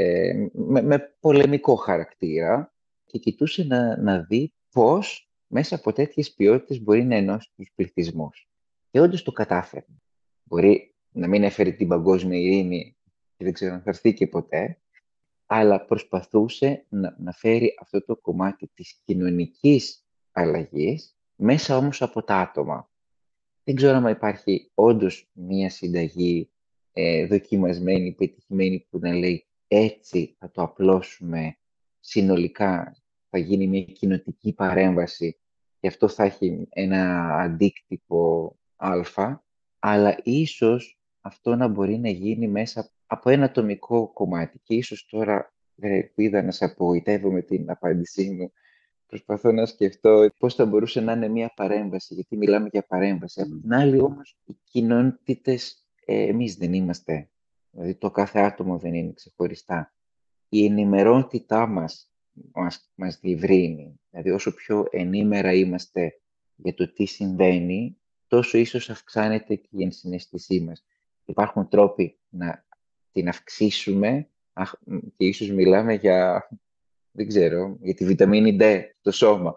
[SPEAKER 1] Με, με πολεμικό χαρακτήρα και κοιτούσε να, να δει πώς μέσα από τέτοιες ποιότητες μπορεί να ενώσει τους πληθυσμούς. Και όντως το κατάφερε. Μπορεί να μην έφερε την παγκόσμια ειρήνη και δεν ξέρω αν θα έρθει και ποτέ, αλλά προσπαθούσε να, να φέρει αυτό το κομμάτι της κοινωνικής αλλαγής μέσα όμως από τα άτομα. Δεν ξέρω αν υπάρχει όντως μία συνταγή ε, δοκιμασμένη, πετυχημένη που να λέει έτσι θα το απλώσουμε συνολικά, θα γίνει μια κοινοτική παρέμβαση και αυτό θα έχει ένα αντίκτυπο α, αλλά ίσως αυτό να μπορεί να γίνει μέσα από ένα ατομικό κομμάτι και ίσως τώρα ελπίδα να σε απογοητεύω με την απάντησή μου. Προσπαθώ να σκεφτώ πώς θα μπορούσε να είναι μια παρέμβαση, γιατί μιλάμε για παρέμβαση. Από την άλλη όμως, οι κοινότητες, ε, εμείς δεν είμαστε. Δηλαδή το κάθε άτομο δεν είναι ξεχωριστά. Η ενημερότητά μας μας, μας διευρύνει. Δηλαδή όσο πιο ενήμερα είμαστε για το τι συμβαίνει, τόσο ίσως αυξάνεται και η ενσυναίσθησή μας. Υπάρχουν τρόποι να την αυξήσουμε και ίσως μιλάμε για... δεν ξέρω, για τη βιταμίνη D στο σώμα.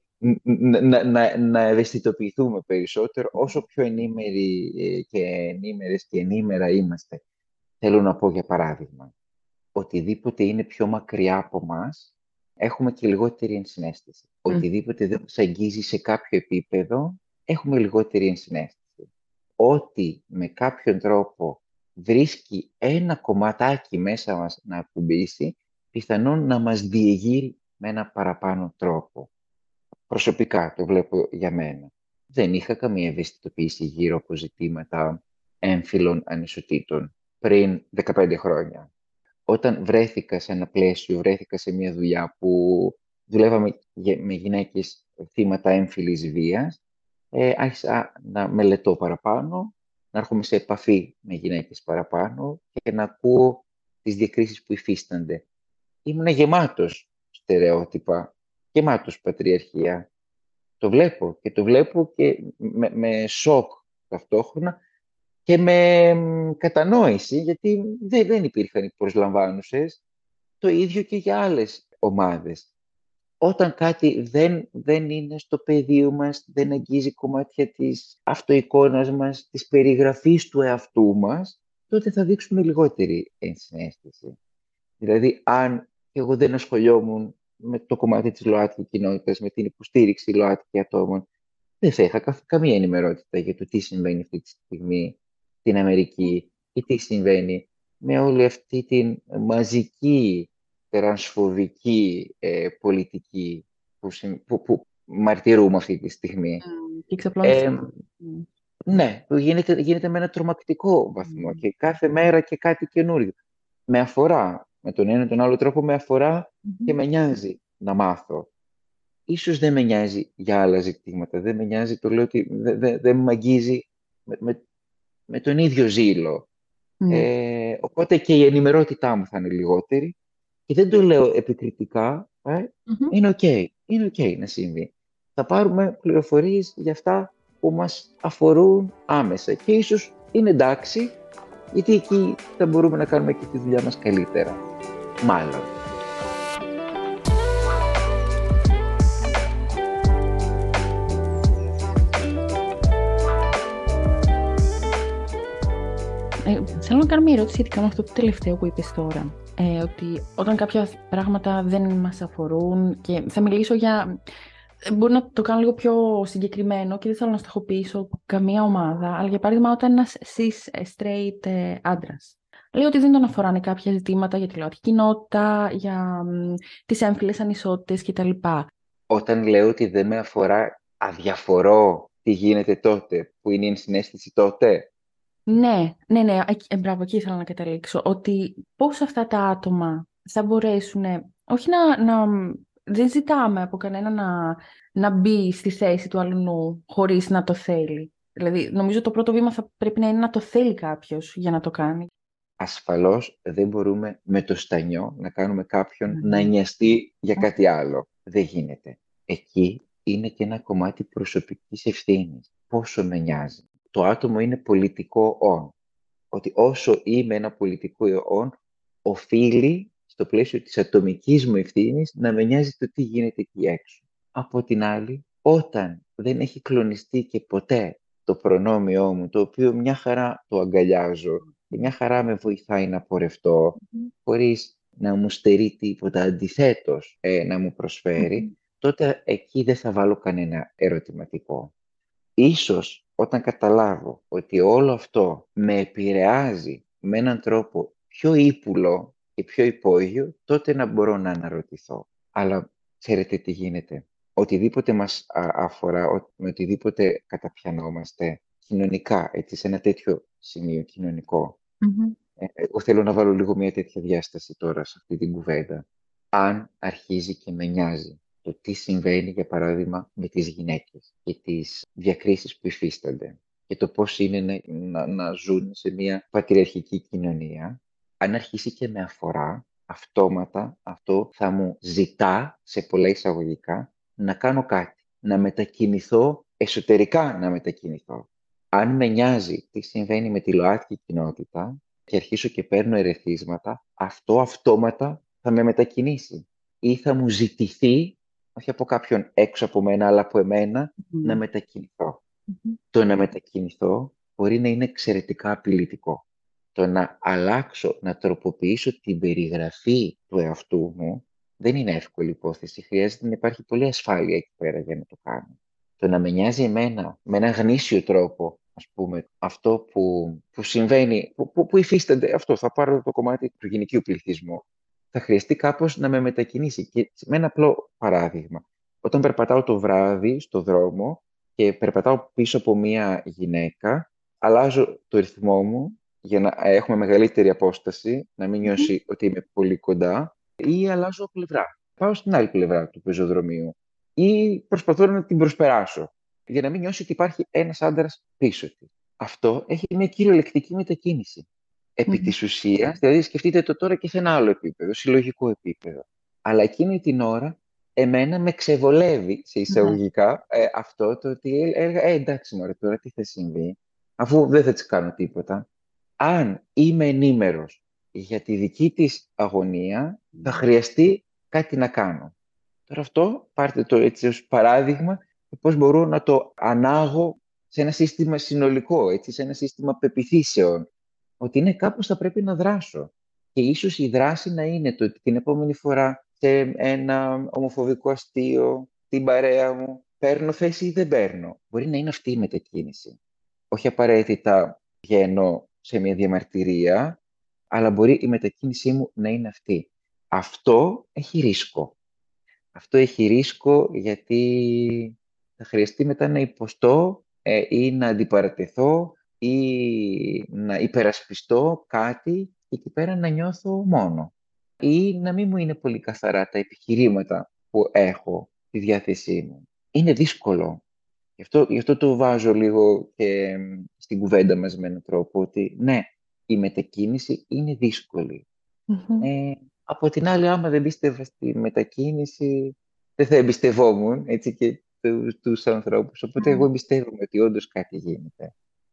[SPEAKER 1] Να, να, να, να ευαισθητοποιηθούμε περισσότερο, όσο πιο ενήμεροι και ενήμερες και ενήμερα είμαστε. Θέλω να πω, για παράδειγμα, οτιδήποτε είναι πιο μακριά από μας, έχουμε και λιγότερη ενσυναίσθηση. Mm. Οτιδήποτε δεν μας αγγίζει σε κάποιο επίπεδο, έχουμε λιγότερη ενσυναίσθηση. Ό,τι με κάποιον τρόπο βρίσκει ένα κομματάκι μέσα μας να ακουμπήσει, πιθανόν να μας διεγείρει με ένα παραπάνω τρόπο. Προσωπικά το βλέπω για μένα. Δεν είχα καμία ευαισθητοποίηση γύρω από ζητήματα έμφυλων ανισοτήτων πριν δεκαπέντε χρόνια. Όταν βρέθηκα σε ένα πλαίσιο, βρέθηκα σε μια δουλειά που δουλεύαμε με γυναίκες θύματα έμφυλης βίας, ε, άρχισα να μελετώ παραπάνω, να έρχομαι σε επαφή με γυναίκες παραπάνω και να ακούω τις διακρίσεις που υφίστανται. Ήμουν γεμάτος στερεότυπα, γεμάτος πατριαρχία. Το βλέπω και το βλέπω και με, με σοκ ταυτόχρονα και με κατανόηση, γιατί δεν, δεν υπήρχαν προσλαμβάνουσες. Το ίδιο και για άλλες ομάδες. Όταν κάτι δεν, δεν είναι στο πεδίο μας, δεν αγγίζει κομμάτια της αυτοεικόνας μας, της περιγραφής του εαυτού μας, τότε θα δείξουμε λιγότερη ενσυναίσθηση. Δηλαδή, αν εγώ δεν ασχολιόμουν με το κομμάτι της ΛΟΑΤΚΙ κοινότητας, με την υποστήριξη ΛΟΑΤΚΙ ατόμων, δεν θα είχα κα, καμία ενημερότητα για το τι συμβαίνει αυτή τη στιγμή στην Αμερική ή τι συμβαίνει με όλη αυτή την μαζική τρανσφοβική ε, πολιτική που, που, που μαρτυρούμε αυτή τη στιγμή.
[SPEAKER 2] Mm,
[SPEAKER 1] ε, mm. Ναι, που γίνεται, γίνεται με ένα τρομακτικό βαθμό mm. και κάθε μέρα και κάτι καινούριο. Με αφορά, με τον ένα τον άλλο τρόπο με αφορά mm-hmm. και με νοιάζει να μάθω. Ίσως δεν με νοιάζει για άλλα ζητήματα, δεν με νοιάζει, το λέω ότι δεν δε, δε με αγγίζει με, με, με τον ίδιο ζήλο. Mm. Ε, οπότε και η ενημερότητά μου θα είναι λιγότερη και δεν το λέω επικριτικά, ε, mm-hmm. είναι οκ, okay, είναι οκ okay να συμβεί. Θα πάρουμε πληροφορίες για αυτά που μας αφορούν άμεσα και ίσως είναι εντάξει, γιατί εκεί θα μπορούμε να κάνουμε και τη δουλειά μας καλύτερα. Μάλλον.
[SPEAKER 2] Ε, θέλω να κάνω μια ερώτηση σχετικά με αυτό το τελευταίο που είπες τώρα. Ε, ότι όταν κάποια πράγματα δεν μας αφορούν και θα μιλήσω για... Μπορεί να το κάνω λίγο πιο συγκεκριμένο και δεν θέλω να στοχοποιήσω καμία ομάδα, αλλά για παράδειγμα όταν ένας cis straight ε, άντρας λέει ότι δεν τον αφοράνε κάποια ζητήματα για τη ΛΟΑΤΚΙ κοινότητα, για μ, τις έμφυλες ανισότητες κτλ.
[SPEAKER 1] Όταν λέω ότι δεν με αφορά, αδιαφορώ τι γίνεται τότε, που είναι η ενσυναίσθηση τότε.
[SPEAKER 2] Ναι, ναι, ναι, ε, μπράβο, εκεί ήθελα να καταλήξω. Ότι πώς αυτά τα άτομα θα μπορέσουν, όχι να, να δεν ζητάμε από κανένα να, να μπει στη θέση του αλλού χωρίς να το θέλει. Δηλαδή, νομίζω το πρώτο βήμα θα πρέπει να είναι να το θέλει κάποιος για να το κάνει.
[SPEAKER 1] Ασφαλώς δεν μπορούμε με το στανιό να κάνουμε κάποιον mm. να νοιαστεί για κάτι άλλο. Δεν γίνεται. Εκεί είναι και ένα κομμάτι προσωπικής ευθύνης. Πόσο με νοιάζει. Το άτομο είναι πολιτικό όν. Ότι όσο είμαι ένα πολιτικό όν, οφείλει στο πλαίσιο της ατομικής μου ευθύνης να με νοιάζει το τι γίνεται εκεί έξω. Από την άλλη, όταν δεν έχει κλονιστεί και ποτέ το προνόμιό μου, το οποίο μια χαρά το αγκαλιάζω και μια χαρά με βοηθάει να πορευτώ, mm-hmm. χωρίς να μου στερεί τίποτα, αντιθέτως ε, να μου προσφέρει,
[SPEAKER 2] Mm-hmm.
[SPEAKER 1] τότε εκεί δεν θα βάλω κανένα ερωτηματικό. Ίσως όταν καταλάβω ότι όλο αυτό με επηρεάζει με έναν τρόπο πιο ύπουλο και πιο υπόγειο, τότε να μπορώ να αναρωτηθώ. Αλλά ξέρετε τι γίνεται. Οτιδήποτε μας αφορά, με οτιδήποτε καταπιανόμαστε κοινωνικά, έτσι, σε ένα τέτοιο σημείο κοινωνικό,
[SPEAKER 2] Mm-hmm.
[SPEAKER 1] ε, εγώ θέλω να βάλω λίγο μια τέτοια διάσταση τώρα σε αυτή την κουβέντα. Αν αρχίζει και με νοιάζει το τι συμβαίνει, για παράδειγμα, με τις γυναίκες και τις διακρίσεις που υφίστανται και το πώς είναι να, να, να ζουν σε μια πατριαρχική κοινωνία, αν αρχίσει και με αφορά, αυτόματα αυτό θα μου ζητά, σε πολλά εισαγωγικά, να κάνω κάτι, να μετακινηθώ, εσωτερικά να μετακινηθώ. Αν με νοιάζει τι συμβαίνει με τη ΛΟΑΤΚΙ κοινότητα και αρχίσω και παίρνω ερεθίσματα, αυτό αυτόματα θα με μετακινήσει ή θα μου ζητηθεί, όχι από κάποιον έξω από μένα, αλλά από εμένα,
[SPEAKER 2] Mm-hmm.
[SPEAKER 1] να μετακινηθώ.
[SPEAKER 2] Mm-hmm.
[SPEAKER 1] Το να μετακινηθώ μπορεί να είναι εξαιρετικά απειλητικό. Το να αλλάξω, να τροποποιήσω την περιγραφή του εαυτού μου δεν είναι εύκολη υπόθεση. Χρειάζεται να υπάρχει πολλή ασφάλεια εκεί πέρα για να το κάνω. Το να με νοιάζει εμένα με έναν γνήσιο τρόπο, ας πούμε, αυτό που, που συμβαίνει, που, που, που υφίστανται, αυτό θα πάρω το κομμάτι του γυναικείου πληθυσμού, θα χρειαστεί κάπως να με μετακινήσει. Και με ένα απλό παράδειγμα. Όταν περπατάω το βράδυ στο δρόμο και περπατάω πίσω από μία γυναίκα, αλλάζω το ρυθμό μου για να έχουμε μεγαλύτερη απόσταση, να μην νιώσει ότι είμαι πολύ κοντά, ή αλλάζω πλευρά. Πάω στην άλλη πλευρά του πεζοδρομίου ή προσπαθώ να την προσπεράσω για να μην νιώσει ότι υπάρχει ένας άντρας πίσω της. Αυτό έχει μια κυριολεκτική μετακίνηση. Επί
[SPEAKER 2] Mm-hmm.
[SPEAKER 1] της ουσίας, δηλαδή σκεφτείτε το τώρα και σε ένα άλλο επίπεδο, συλλογικό επίπεδο. Αλλά εκείνη την ώρα, εμένα με ξεβολεύει, σε εισαγωγικά, ε, αυτό το ότι έλεγα, ε, εντάξει μωρέ, τώρα τι θα συμβεί, αφού δεν θα της κάνω τίποτα. Αν είμαι ενήμερος για τη δική της αγωνία, θα χρειαστεί κάτι να κάνω. Τώρα αυτό, πάρτε το έτσι ως παράδειγμα, πώς μπορώ να το ανάγω σε ένα σύστημα συνολικό, έτσι, σε ένα σύστημα πεποιθήσεων, ότι είναι κάπως θα πρέπει να δράσω. Και ίσως η δράση να είναι το ότι την επόμενη φορά σε ένα ομοφοβικό αστείο, την παρέα μου, παίρνω θέση ή δεν παίρνω. Μπορεί να είναι αυτή η μετακίνηση. Όχι απαραίτητα βγαίνω σε μια διαμαρτυρία, αλλά μπορεί η μετακίνησή μου να είναι αυτή. Αυτό έχει ρίσκο. Αυτό έχει ρίσκο γιατί θα χρειαστεί μετά να υποστώ ε, ή να αντιπαρατεθώ ή να υπερασπιστώ κάτι και εκεί πέρα να νιώθω μόνο. Ή να μην μου είναι πολύ καθαρά τα επιχειρήματα που έχω στη διάθεσή μου. Είναι δύσκολο. Γι' αυτό, γι' αυτό το βάζω λίγο και στην κουβέντα μας με έναν τρόπο ότι ναι, η μετακίνηση είναι δύσκολη.
[SPEAKER 2] Mm-hmm.
[SPEAKER 1] Ε, από την άλλη, άμα δεν πίστευα στη μετακίνηση, δεν θα εμπιστευόμουν έτσι, και τους, τους ανθρώπους. Οπότε
[SPEAKER 2] Mm.
[SPEAKER 1] εγώ εμπιστεύομαι ότι όντως κάτι γίνεται.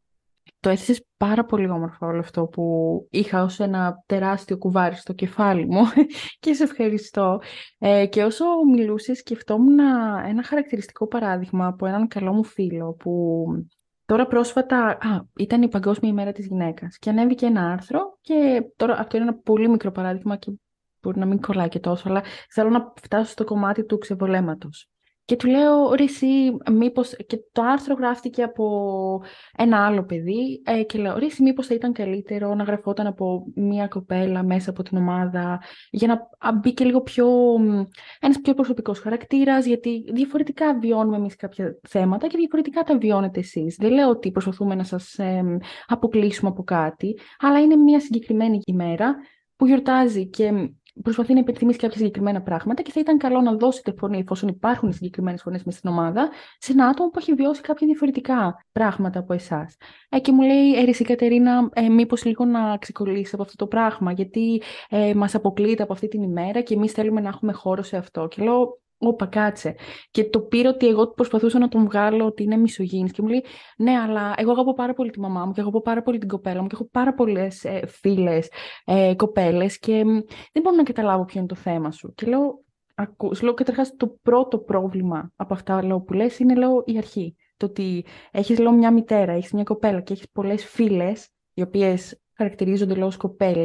[SPEAKER 2] Το έθεσες πάρα πολύ όμορφα όλο αυτό που είχα ως ένα τεράστιο κουβάρι στο κεφάλι μου και σε ευχαριστώ. Ε, και όσο μιλούσες σκεφτόμουν ένα χαρακτηριστικό παράδειγμα από έναν καλό μου φίλο που τώρα πρόσφατα, α, ήταν η Παγκόσμια ημέρα της γυναίκας και ανέβηκε ένα άρθρο και τώρα αυτό είναι ένα πολύ μικρό παράδειγμα και μπορεί να μην κολλάει και τόσο, αλλά θέλω να φτάσω στο κομμάτι του ξεβολέματος. Και του λέω, ρε εσύ, μήπως... Και το άρθρο γράφτηκε από ένα άλλο παιδί ε, και λέω, ρε εσύ, μήπως θα ήταν καλύτερο να γραφόταν από μία κοπέλα μέσα από την ομάδα για να μπει και λίγο πιο... ένας πιο προσωπικός χαρακτήρας, γιατί διαφορετικά βιώνουμε εμείς κάποια θέματα και διαφορετικά τα βιώνετε εσείς. Δεν λέω ότι προσπαθούμε να σας ε, αποκλείσουμε από κάτι, αλλά είναι μία συγκεκριμένη ημέρα που γιορτάζει και προσπαθεί να υπενθυμίσει κάποια συγκεκριμένα πράγματα και θα ήταν καλό να δώσετε φωνή, εφόσον υπάρχουν συγκεκριμένες φωνές μες στην ομάδα, σε ένα άτομο που έχει βιώσει κάποια διαφορετικά πράγματα από εσάς. Ε, και μου λέει, ε, εσύ Κατερίνα, ε, μήπως λίγο να ξεκολλήσει από αυτό το πράγμα, γιατί ε, μας αποκλείεται από αυτή την ημέρα και εμείς θέλουμε να έχουμε χώρο σε αυτό. Και λέω, όπα, κάτσε. Και το πήρε ότι εγώ προσπαθούσα να τον βγάλω ότι είναι μισογίνης και μου λέει, ναι, αλλά εγώ αγαπώ πάρα πολύ τη μαμά μου και αγαπώ πάρα πολύ την κοπέλα μου και έχω πάρα πολλές ε, φίλες ε, κοπέλες και ε, δεν μπορώ να καταλάβω ποιο είναι το θέμα σου. Και λέω, ακούς, λέω καταρχάς το πρώτο πρόβλημα από αυτά λέω, που λες είναι λέω, η αρχή. Το ότι έχεις λέω, μια μητέρα, έχεις μια κοπέλα και έχεις πολλές φίλες οι οποίες χαρακτηρίζονται λέω, ως κοπέλες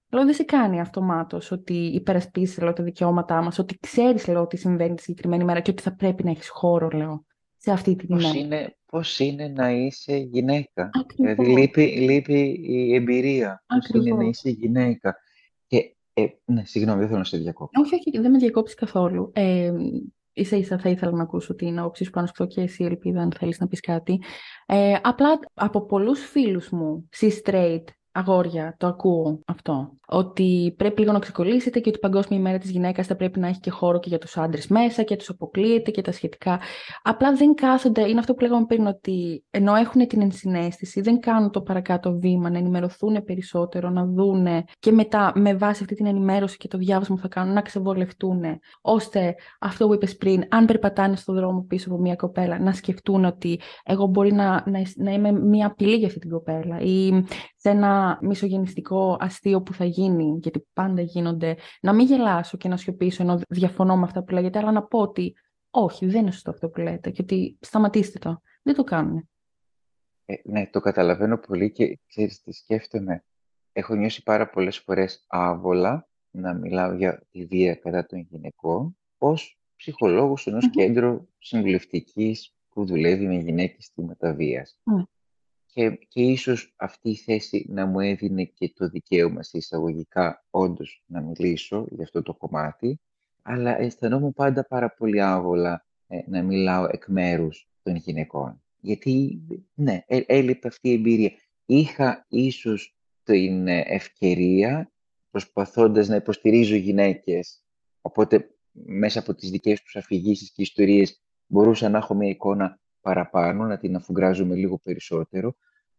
[SPEAKER 2] Λέω, δεν σε κάνει αυτομάτως ότι υπερασπίζεις, λέω, τα δικαιώματά μας, ότι ξέρεις, λέω, ότι συμβαίνει τη συγκεκριμένη ημέρα και ότι θα πρέπει να έχεις χώρο, λέω, σε αυτή την
[SPEAKER 1] Πώς
[SPEAKER 2] ημέρα.
[SPEAKER 1] είναι, πώς είναι να είσαι γυναίκα. Δηλαδή
[SPEAKER 2] Ακριβώς.
[SPEAKER 1] λείπει, λείπει η εμπειρία. Πώς είναι να
[SPEAKER 2] Ακριβώς.
[SPEAKER 1] είσαι γυναίκα. Και, ε, ναι, συγγνώμη, δεν θέλω να σε διακόψω.
[SPEAKER 2] Όχι, όχι, δεν με διακόψεις καθόλου. Ε, ίσα ίσα θα ήθελα να ακούσω την άποψή σου πάνω στο και εσύ, Ελπίδα, αν θέλεις να πεις κάτι. Ε, απλά από πολλούς φίλους μου, cis-straight, αγόρια, το ακούω αυτό. Ότι πρέπει λίγο να ξεκολλήσετε και ότι η Παγκόσμια ημέρα της γυναίκας θα πρέπει να έχει και χώρο και για τους άντρες μέσα και τους αποκλείεται και τα σχετικά. Απλά δεν κάθονται, είναι αυτό που λέγαμε πριν, ότι ενώ έχουν την ενσυναίσθηση, δεν κάνουν το παρακάτω βήμα, να ενημερωθούν περισσότερο, να δούνε και μετά με βάση αυτή την ενημέρωση και το διάβασμα που θα κάνουν να ξεβολευτούν, ώστε αυτό που είπες πριν, αν περπατάνε στον δρόμο πίσω από μια κοπέλα, να σκεφτούν ότι εγώ μπορεί να, να, να είμαι μια απειλή για αυτή την κοπέλα ή σε ένα μισογενιστικό αστείο που θα γίνει, γιατί πάντα γίνονται, να μην γελάσω και να σιωπήσω ενώ διαφωνώ με αυτά που λέγεται, αλλά να πω ότι όχι, δεν είναι σωστό αυτό που λέτε και ότι σταματήστε το. Δεν το κάνουν.
[SPEAKER 1] Ε, ναι, το καταλαβαίνω πολύ και ξέρεις τι σκέφτομαι. Έχω νιώσει πάρα πολλές φορές άβολα να μιλάω για τη βία κατά των γυναικών ως ψυχολόγος ενός
[SPEAKER 2] Mm-hmm.
[SPEAKER 1] κέντρου συμβουλευτικής που δουλεύει με γυναίκες θύματα βίας.
[SPEAKER 2] Mm.
[SPEAKER 1] Και, και ίσως αυτή η θέση να μου έδινε και το δικαίωμα σε εισαγωγικά όντως να μιλήσω για αυτό το κομμάτι, αλλά αισθανόμουν πάντα πάρα πολύ άβολα ε, να μιλάω εκ μέρους των γυναικών. Γιατί, ναι, ε, έλειπε αυτή η εμπειρία. Είχα ίσως την ευκαιρία, προσπαθώντας να υποστηρίζω γυναίκες, οπότε μέσα από τις δικές τους αφηγήσεις και ιστορίες μπορούσα να έχω μια εικόνα παραπάνω, να την αφουγκράζομαι λίγο περισσότερο,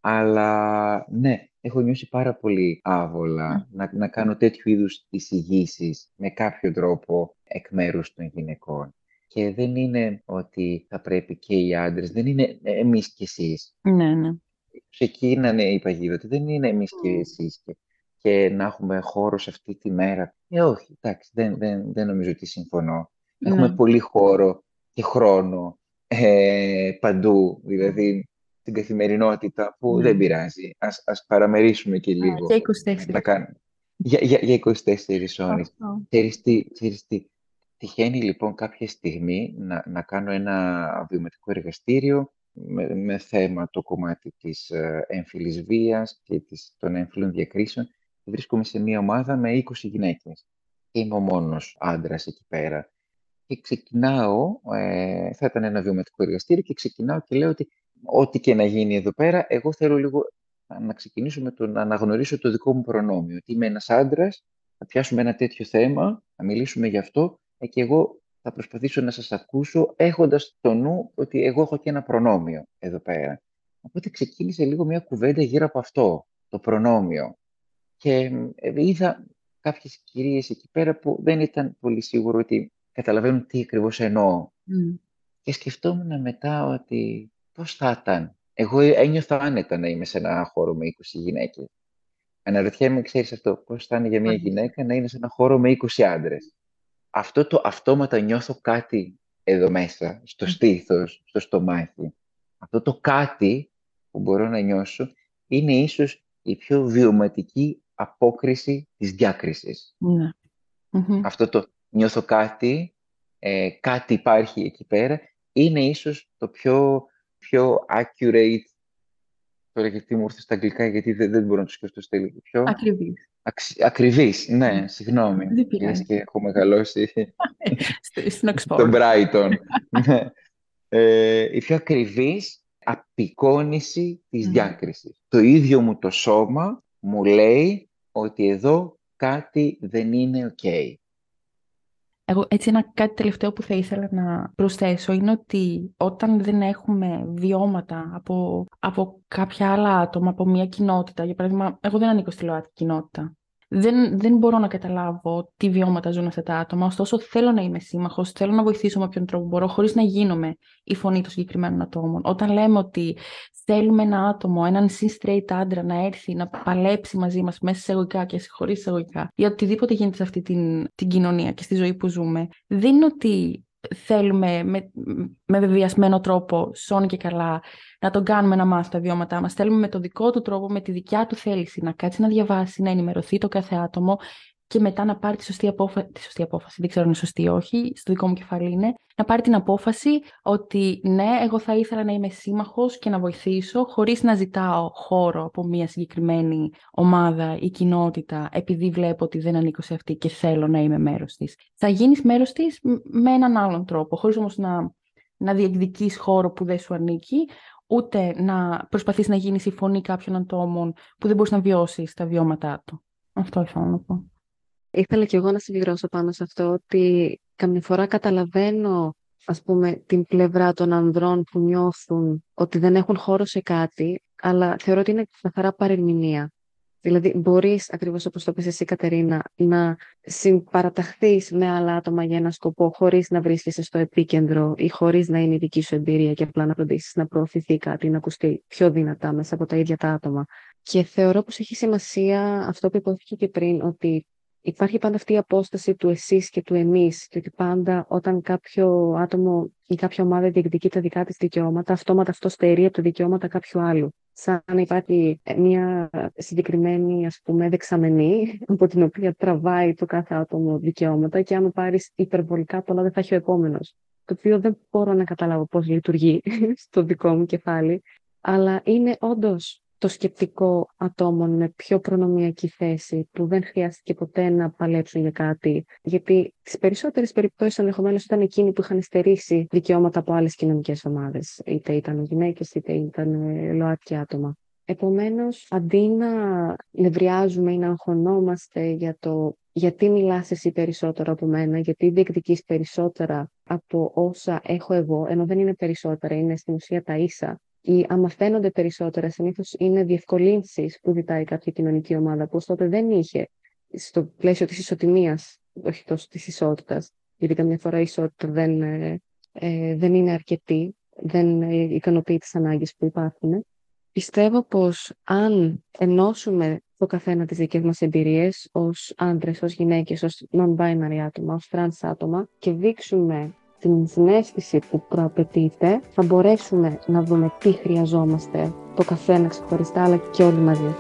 [SPEAKER 1] αλλά ναι, έχω νιώσει πάρα πολύ άβολα
[SPEAKER 2] Mm.
[SPEAKER 1] να, να κάνω τέτοιου είδους εισηγήσεις με κάποιο τρόπο εκ μέρους των γυναικών. Και δεν είναι ότι θα πρέπει και οι άντρες, δεν είναι εμείς και εσείς.
[SPEAKER 2] Ναι, ναι.
[SPEAKER 1] Ξεκίνανε η παγίδα, ότι δεν είναι εμείς και
[SPEAKER 2] Mm.
[SPEAKER 1] εσείς και, και να έχουμε χώρο σε αυτή τη μέρα. Ε, όχι, εντάξει, δεν, δεν, δεν νομίζω ότι συμφωνώ. Έχουμε
[SPEAKER 2] Ναι.
[SPEAKER 1] πολύ χώρο και χρόνο ε, παντού, δηλαδή στην καθημερινότητα που
[SPEAKER 2] Ναι.
[SPEAKER 1] δεν πειράζει. Ας, ας παραμερίσουμε και
[SPEAKER 2] Α,
[SPEAKER 1] λίγο
[SPEAKER 2] και είκοσι τέσσερα.
[SPEAKER 1] να κάνουμε. Για, για, για είκοσι τέσσερις ώρες.
[SPEAKER 2] Αυτό.
[SPEAKER 1] Ξέρεις τι, ξέρεις τι. Τυχαίνει λοιπόν κάποια στιγμή να, να κάνω ένα βιωματικό εργαστήριο με, με θέμα το κομμάτι της ε, έμφυλης βίας και της, των έμφυλων διακρίσεων. Βρίσκομαι σε μια ομάδα με είκοσι γυναίκες και είμαι ο μόνος άντρας εκεί πέρα. Και ξεκινάω, ε, θα ήταν ένα βιωματικό εργαστήριο και ξεκινάω και λέω ότι ό,τι και να γίνει εδώ πέρα, εγώ θέλω λίγο να ξεκινήσω με το να αναγνωρίσω το δικό μου προνόμιο. Ότι είμαι ένας άντρας, θα πιάσουμε ένα τέτοιο θέμα, θα μιλήσουμε γι' αυτό ε, και εγώ θα προσπαθήσω να σας ακούσω έχοντας στο νου ότι εγώ έχω και ένα προνόμιο εδώ πέρα. Οπότε ξεκίνησε λίγο μια κουβέντα γύρω από αυτό, το προνόμιο. Και ε, είδα κάποιες κυρίες εκεί πέρα που δεν ήταν πολύ σίγουρο ότι καταλαβαίνουν τι ακριβώς εννοώ.
[SPEAKER 2] Mm.
[SPEAKER 1] Και σκεφτόμουν μετά ότι πώς θα ήταν. Εγώ ένιωθα άνετα να είμαι σε ένα χώρο με είκοσι γυναίκες. Αναρωτιέμαι, ξέρεις αυτό, πώς θα είναι για μια γυναίκα να είναι σε ένα χώρο με είκοσι άντρες. Αυτό το αυτόματα νιώθω κάτι εδώ μέσα, στο στήθος, στο στομάχι. Αυτό το κάτι που μπορώ να νιώσω είναι ίσως η πιο βιωματική απόκριση της διάκρισης.
[SPEAKER 2] Ναι. Mm-hmm.
[SPEAKER 1] Αυτό το νιώθω κάτι, ε, κάτι υπάρχει εκεί πέρα, είναι ίσως το πιο, πιο accurate, τώρα γιατί μου ήρθε στα αγγλικά, γιατί δεν, δεν μπορώ να το σκεφτώ στα ελληνικά, πιο
[SPEAKER 2] Ακριβής.
[SPEAKER 1] αξι, ακριβής, ναι, συγγνώμη,
[SPEAKER 2] Δεν
[SPEAKER 1] λες
[SPEAKER 2] πειράζει.
[SPEAKER 1] και έχω μεγαλώσει
[SPEAKER 2] Στην
[SPEAKER 1] στο
[SPEAKER 2] Oxford.
[SPEAKER 1] Brighton. Ναι. Ε, η πιο ακριβής απεικόνηση της
[SPEAKER 2] Mm.
[SPEAKER 1] διάκρισης. Το ίδιο μου το σώμα μου λέει ότι εδώ κάτι δεν είναι ok.
[SPEAKER 2] Εγώ έτσι ένα κάτι τελευταίο που θα ήθελα να προσθέσω είναι ότι όταν δεν έχουμε βιώματα από, από κάποια άλλα άτομα, από μια κοινότητα, για παράδειγμα, εγώ δεν ανήκω στη ΛΟΑΤΚΙ κοινότητα. Δεν, δεν μπορώ να καταλάβω τι βιώματα ζουν αυτά τα άτομα, ωστόσο θέλω να είμαι σύμμαχος, θέλω να βοηθήσω με όποιον τρόπο μπορώ, χωρίς να γίνομαι η φωνή των συγκεκριμένων ατόμων. Όταν λέμε ότι θέλουμε ένα άτομο, έναν cis-straight άντρα να έρθει να παλέψει μαζί μας μέσα εισαγωγικά και χωρίς εισαγωγικά για οτιδήποτε γίνεται σε αυτή την, την κοινωνία και στη ζωή που ζούμε, δεν είναι ότι θέλουμε με, με βεβαιασμένο τρόπο, σώνει και καλά, να τον κάνουμε να μάθει τα βιώματά μας. Θέλουμε με το δικό του τρόπο, με τη δικιά του θέληση, να κάτσει να διαβάσει, να ενημερωθεί το κάθε άτομο και μετά να πάρει τη σωστή, απόφα... τη σωστή απόφαση. Δεν ξέρω αν είναι σωστή ή όχι, στο δικό μου κεφάλι είναι. Να πάρει την απόφαση ότι ναι, εγώ θα ήθελα να είμαι σύμμαχος και να βοηθήσω, χωρίς να ζητάω χώρο από μια συγκεκριμένη ομάδα ή κοινότητα, επειδή βλέπω ότι δεν ανήκω σε αυτή και θέλω να είμαι μέρος της. Θα γίνεις μέρος της με έναν άλλον τρόπο, χωρίς όμως να, να διεκδικείς χώρο που δεν σου ανήκει, ούτε να προσπαθείς να γίνεις η φωνή κάποιων ατόμων που δεν μπορείς να βιώσεις τα βιώματά του. Αυτό ήθελα να πω.
[SPEAKER 3] Ήθελα και εγώ να συμπληρώσω πάνω σε αυτό ότι καμιά φορά καταλαβαίνω, ας πούμε, την πλευρά των ανδρών που νιώθουν ότι δεν έχουν χώρο σε κάτι, αλλά θεωρώ ότι είναι καθαρά παρερμηνία. Δηλαδή, μπορείς, ακριβώς όπως το πες εσύ, Κατερίνα, να συμπαραταχθείς με άλλα άτομα για ένα σκοπό, χωρίς να βρίσκεσαι στο επίκεντρο ή χωρίς να είναι η δική σου εμπειρία και απλά να φροντίσεις να προωθηθεί κάτι, να ακουστεί πιο δυνατά μέσα από τα ίδια τα άτομα. Και θεωρώ πως έχει σημασία αυτό που υπόθηκε και πριν, ότι υπάρχει πάντα αυτή η απόσταση του εσείς και του εμείς και ότι πάντα όταν κάποιο άτομο ή κάποια ομάδα διεκδικεί τα δικά της δικαιώματα, αυτόματα αυτό στερεί από τα δικαιώματα κάποιου άλλου. Σαν να υπάρχει μια συγκεκριμένη, ας πούμε, δεξαμενή από την οποία τραβάει το κάθε άτομο δικαιώματα και άμα πάρεις υπερβολικά πολλά δεν θα έχει ο επόμενος. Το οποίο δεν μπορώ να καταλάβω πώς λειτουργεί στο δικό μου κεφάλι, αλλά είναι όντως το σκεπτικό ατόμων με πιο προνομιακή θέση που δεν χρειάστηκε ποτέ να παλέψουν για κάτι. Γιατί στις περισσότερες περιπτώσεις ενδεχομένως ήταν εκείνοι που είχαν στερήσει δικαιώματα από άλλες κοινωνικές ομάδες. Είτε ήταν γυναίκες, είτε ήταν ΛΟΑΤΚΙ άτομα. Επομένως, αντί να νευριάζουμε ή να αγχωνόμαστε για το γιατί μιλάς εσύ περισσότερο από μένα, γιατί διεκδικείς περισσότερα από όσα έχω εγώ, ενώ δεν είναι περισσότερα, είναι στην ουσία τα ίσα. Ή άμα φαίνονται περισσότερα, συνήθως είναι διευκολύνσεις που ζητάει κάποια κοινωνική ομάδα, που τότε δεν είχε στο πλαίσιο της ισοτιμίας, όχι τόσο της ισότητας, γιατί καμιά φορά η ισότητα δεν, ε, ε, δεν είναι αρκετή, δεν ε, ικανοποιεί τις ανάγκες που υπάρχουν. Πιστεύω πως αν ενώσουμε το καθένα τις δικές μας εμπειρίες ως άντρες, ως γυναίκες, ως non-binary άτομα, ως trans άτομα και δείξουμε την συναίσθηση που προαπαιτείται, θα μπορέσουμε να δούμε τι χρειαζόμαστε το καθένα ξεχωριστά, αλλά και όλοι μαζί.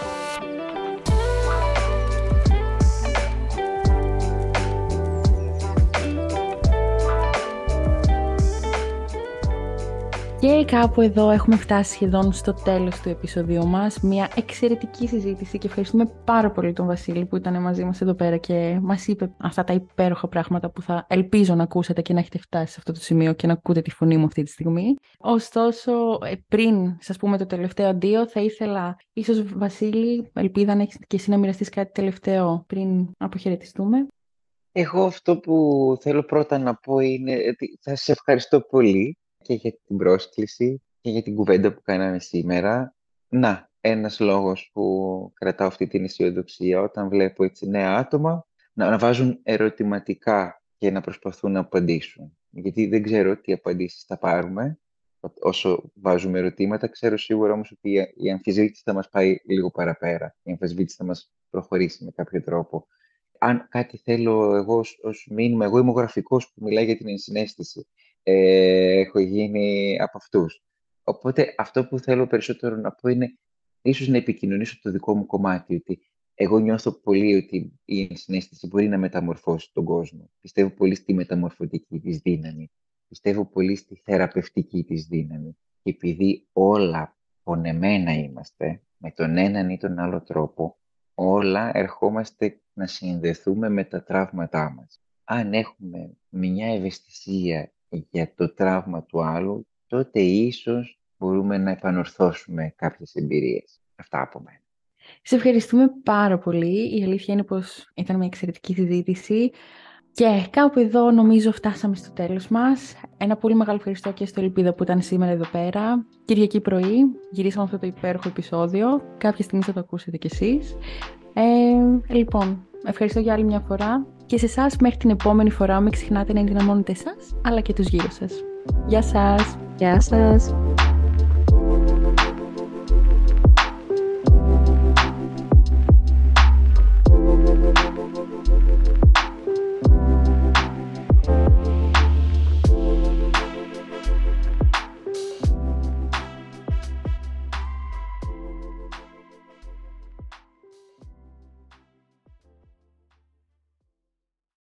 [SPEAKER 2] Και κάπου εδώ έχουμε φτάσει σχεδόν στο τέλος του επεισοδίου μας. Μια εξαιρετική συζήτηση και ευχαριστούμε πάρα πολύ τον Βασίλη που ήταν μαζί μας εδώ πέρα και μας είπε αυτά τα υπέροχα πράγματα που θα ελπίζω να ακούσετε και να έχετε φτάσει σε αυτό το σημείο και να ακούτε τη φωνή μου αυτή τη στιγμή. Ωστόσο, πριν σας πούμε το τελευταίο αντίο, θα ήθελα ίσως, Βασίλη, ελπίδα να έχεις και εσύ να μοιραστείς κάτι τελευταίο πριν αποχαιρετιστούμε.
[SPEAKER 1] Εγώ αυτό που θέλω πρώτα να πω είναι ότι θα σας ευχαριστώ πολύ και για την πρόσκληση και για την κουβέντα που κάναμε σήμερα. Να, ένας λόγος που κρατάω αυτή την αισιοδοξία όταν βλέπω έτσι νέα άτομα να, να βάζουν ερωτηματικά και να προσπαθούν να απαντήσουν. Γιατί δεν ξέρω τι απαντήσεις θα πάρουμε όσο βάζουμε ερωτήματα. Ξέρω σίγουρα όμως ότι η αμφισβήτηση θα μας πάει λίγο παραπέρα. Η αμφισβήτηση θα μας προχωρήσει με κάποιο τρόπο. Αν κάτι θέλω εγώ ως μήνυμα, εγώ είμαι ο γραφικός που μιλάει για την ενσυναίσθηση. Ε, έχω γίνει από αυτούς. Οπότε αυτό που θέλω περισσότερο να πω είναι ίσως να επικοινωνήσω το δικό μου κομμάτι, ότι εγώ νιώθω πολύ ότι η ενσυναίσθηση μπορεί να μεταμορφώσει τον κόσμο. Πιστεύω πολύ στη μεταμορφωτική της δύναμη. Πιστεύω πολύ στη θεραπευτική της δύναμη. Και επειδή όλα πονεμένα είμαστε, με τον έναν ή τον άλλο τρόπο, όλα ερχόμαστε να συνδεθούμε με τα τραύματά μας. Αν έχουμε μια ευαισθησία για το τραύμα του άλλου, τότε ίσως μπορούμε να επανορθώσουμε κάποιες εμπειρίες. Αυτά από μένα.
[SPEAKER 2] Σε ευχαριστούμε πάρα πολύ. Η αλήθεια είναι πως ήταν μια εξαιρετική συζήτηση. Και κάπου εδώ νομίζω φτάσαμε στο τέλος μας. Ένα πολύ μεγάλο ευχαριστώ και στο Ελπίδα που ήταν σήμερα εδώ πέρα. Κυριακή πρωί γυρίσαμε αυτό το υπέροχο επεισόδιο. Κάποια στιγμή θα το ακούσετε κι εσείς. Ε, λοιπόν, ευχαριστώ για άλλη μια φορά. Και σε εσάς μέχρι την επόμενη φορά μην ξεχνάτε να ενδυναμώνετε εσάς αλλά και τους γύρω σας. Γεια σας!
[SPEAKER 3] Γεια σας!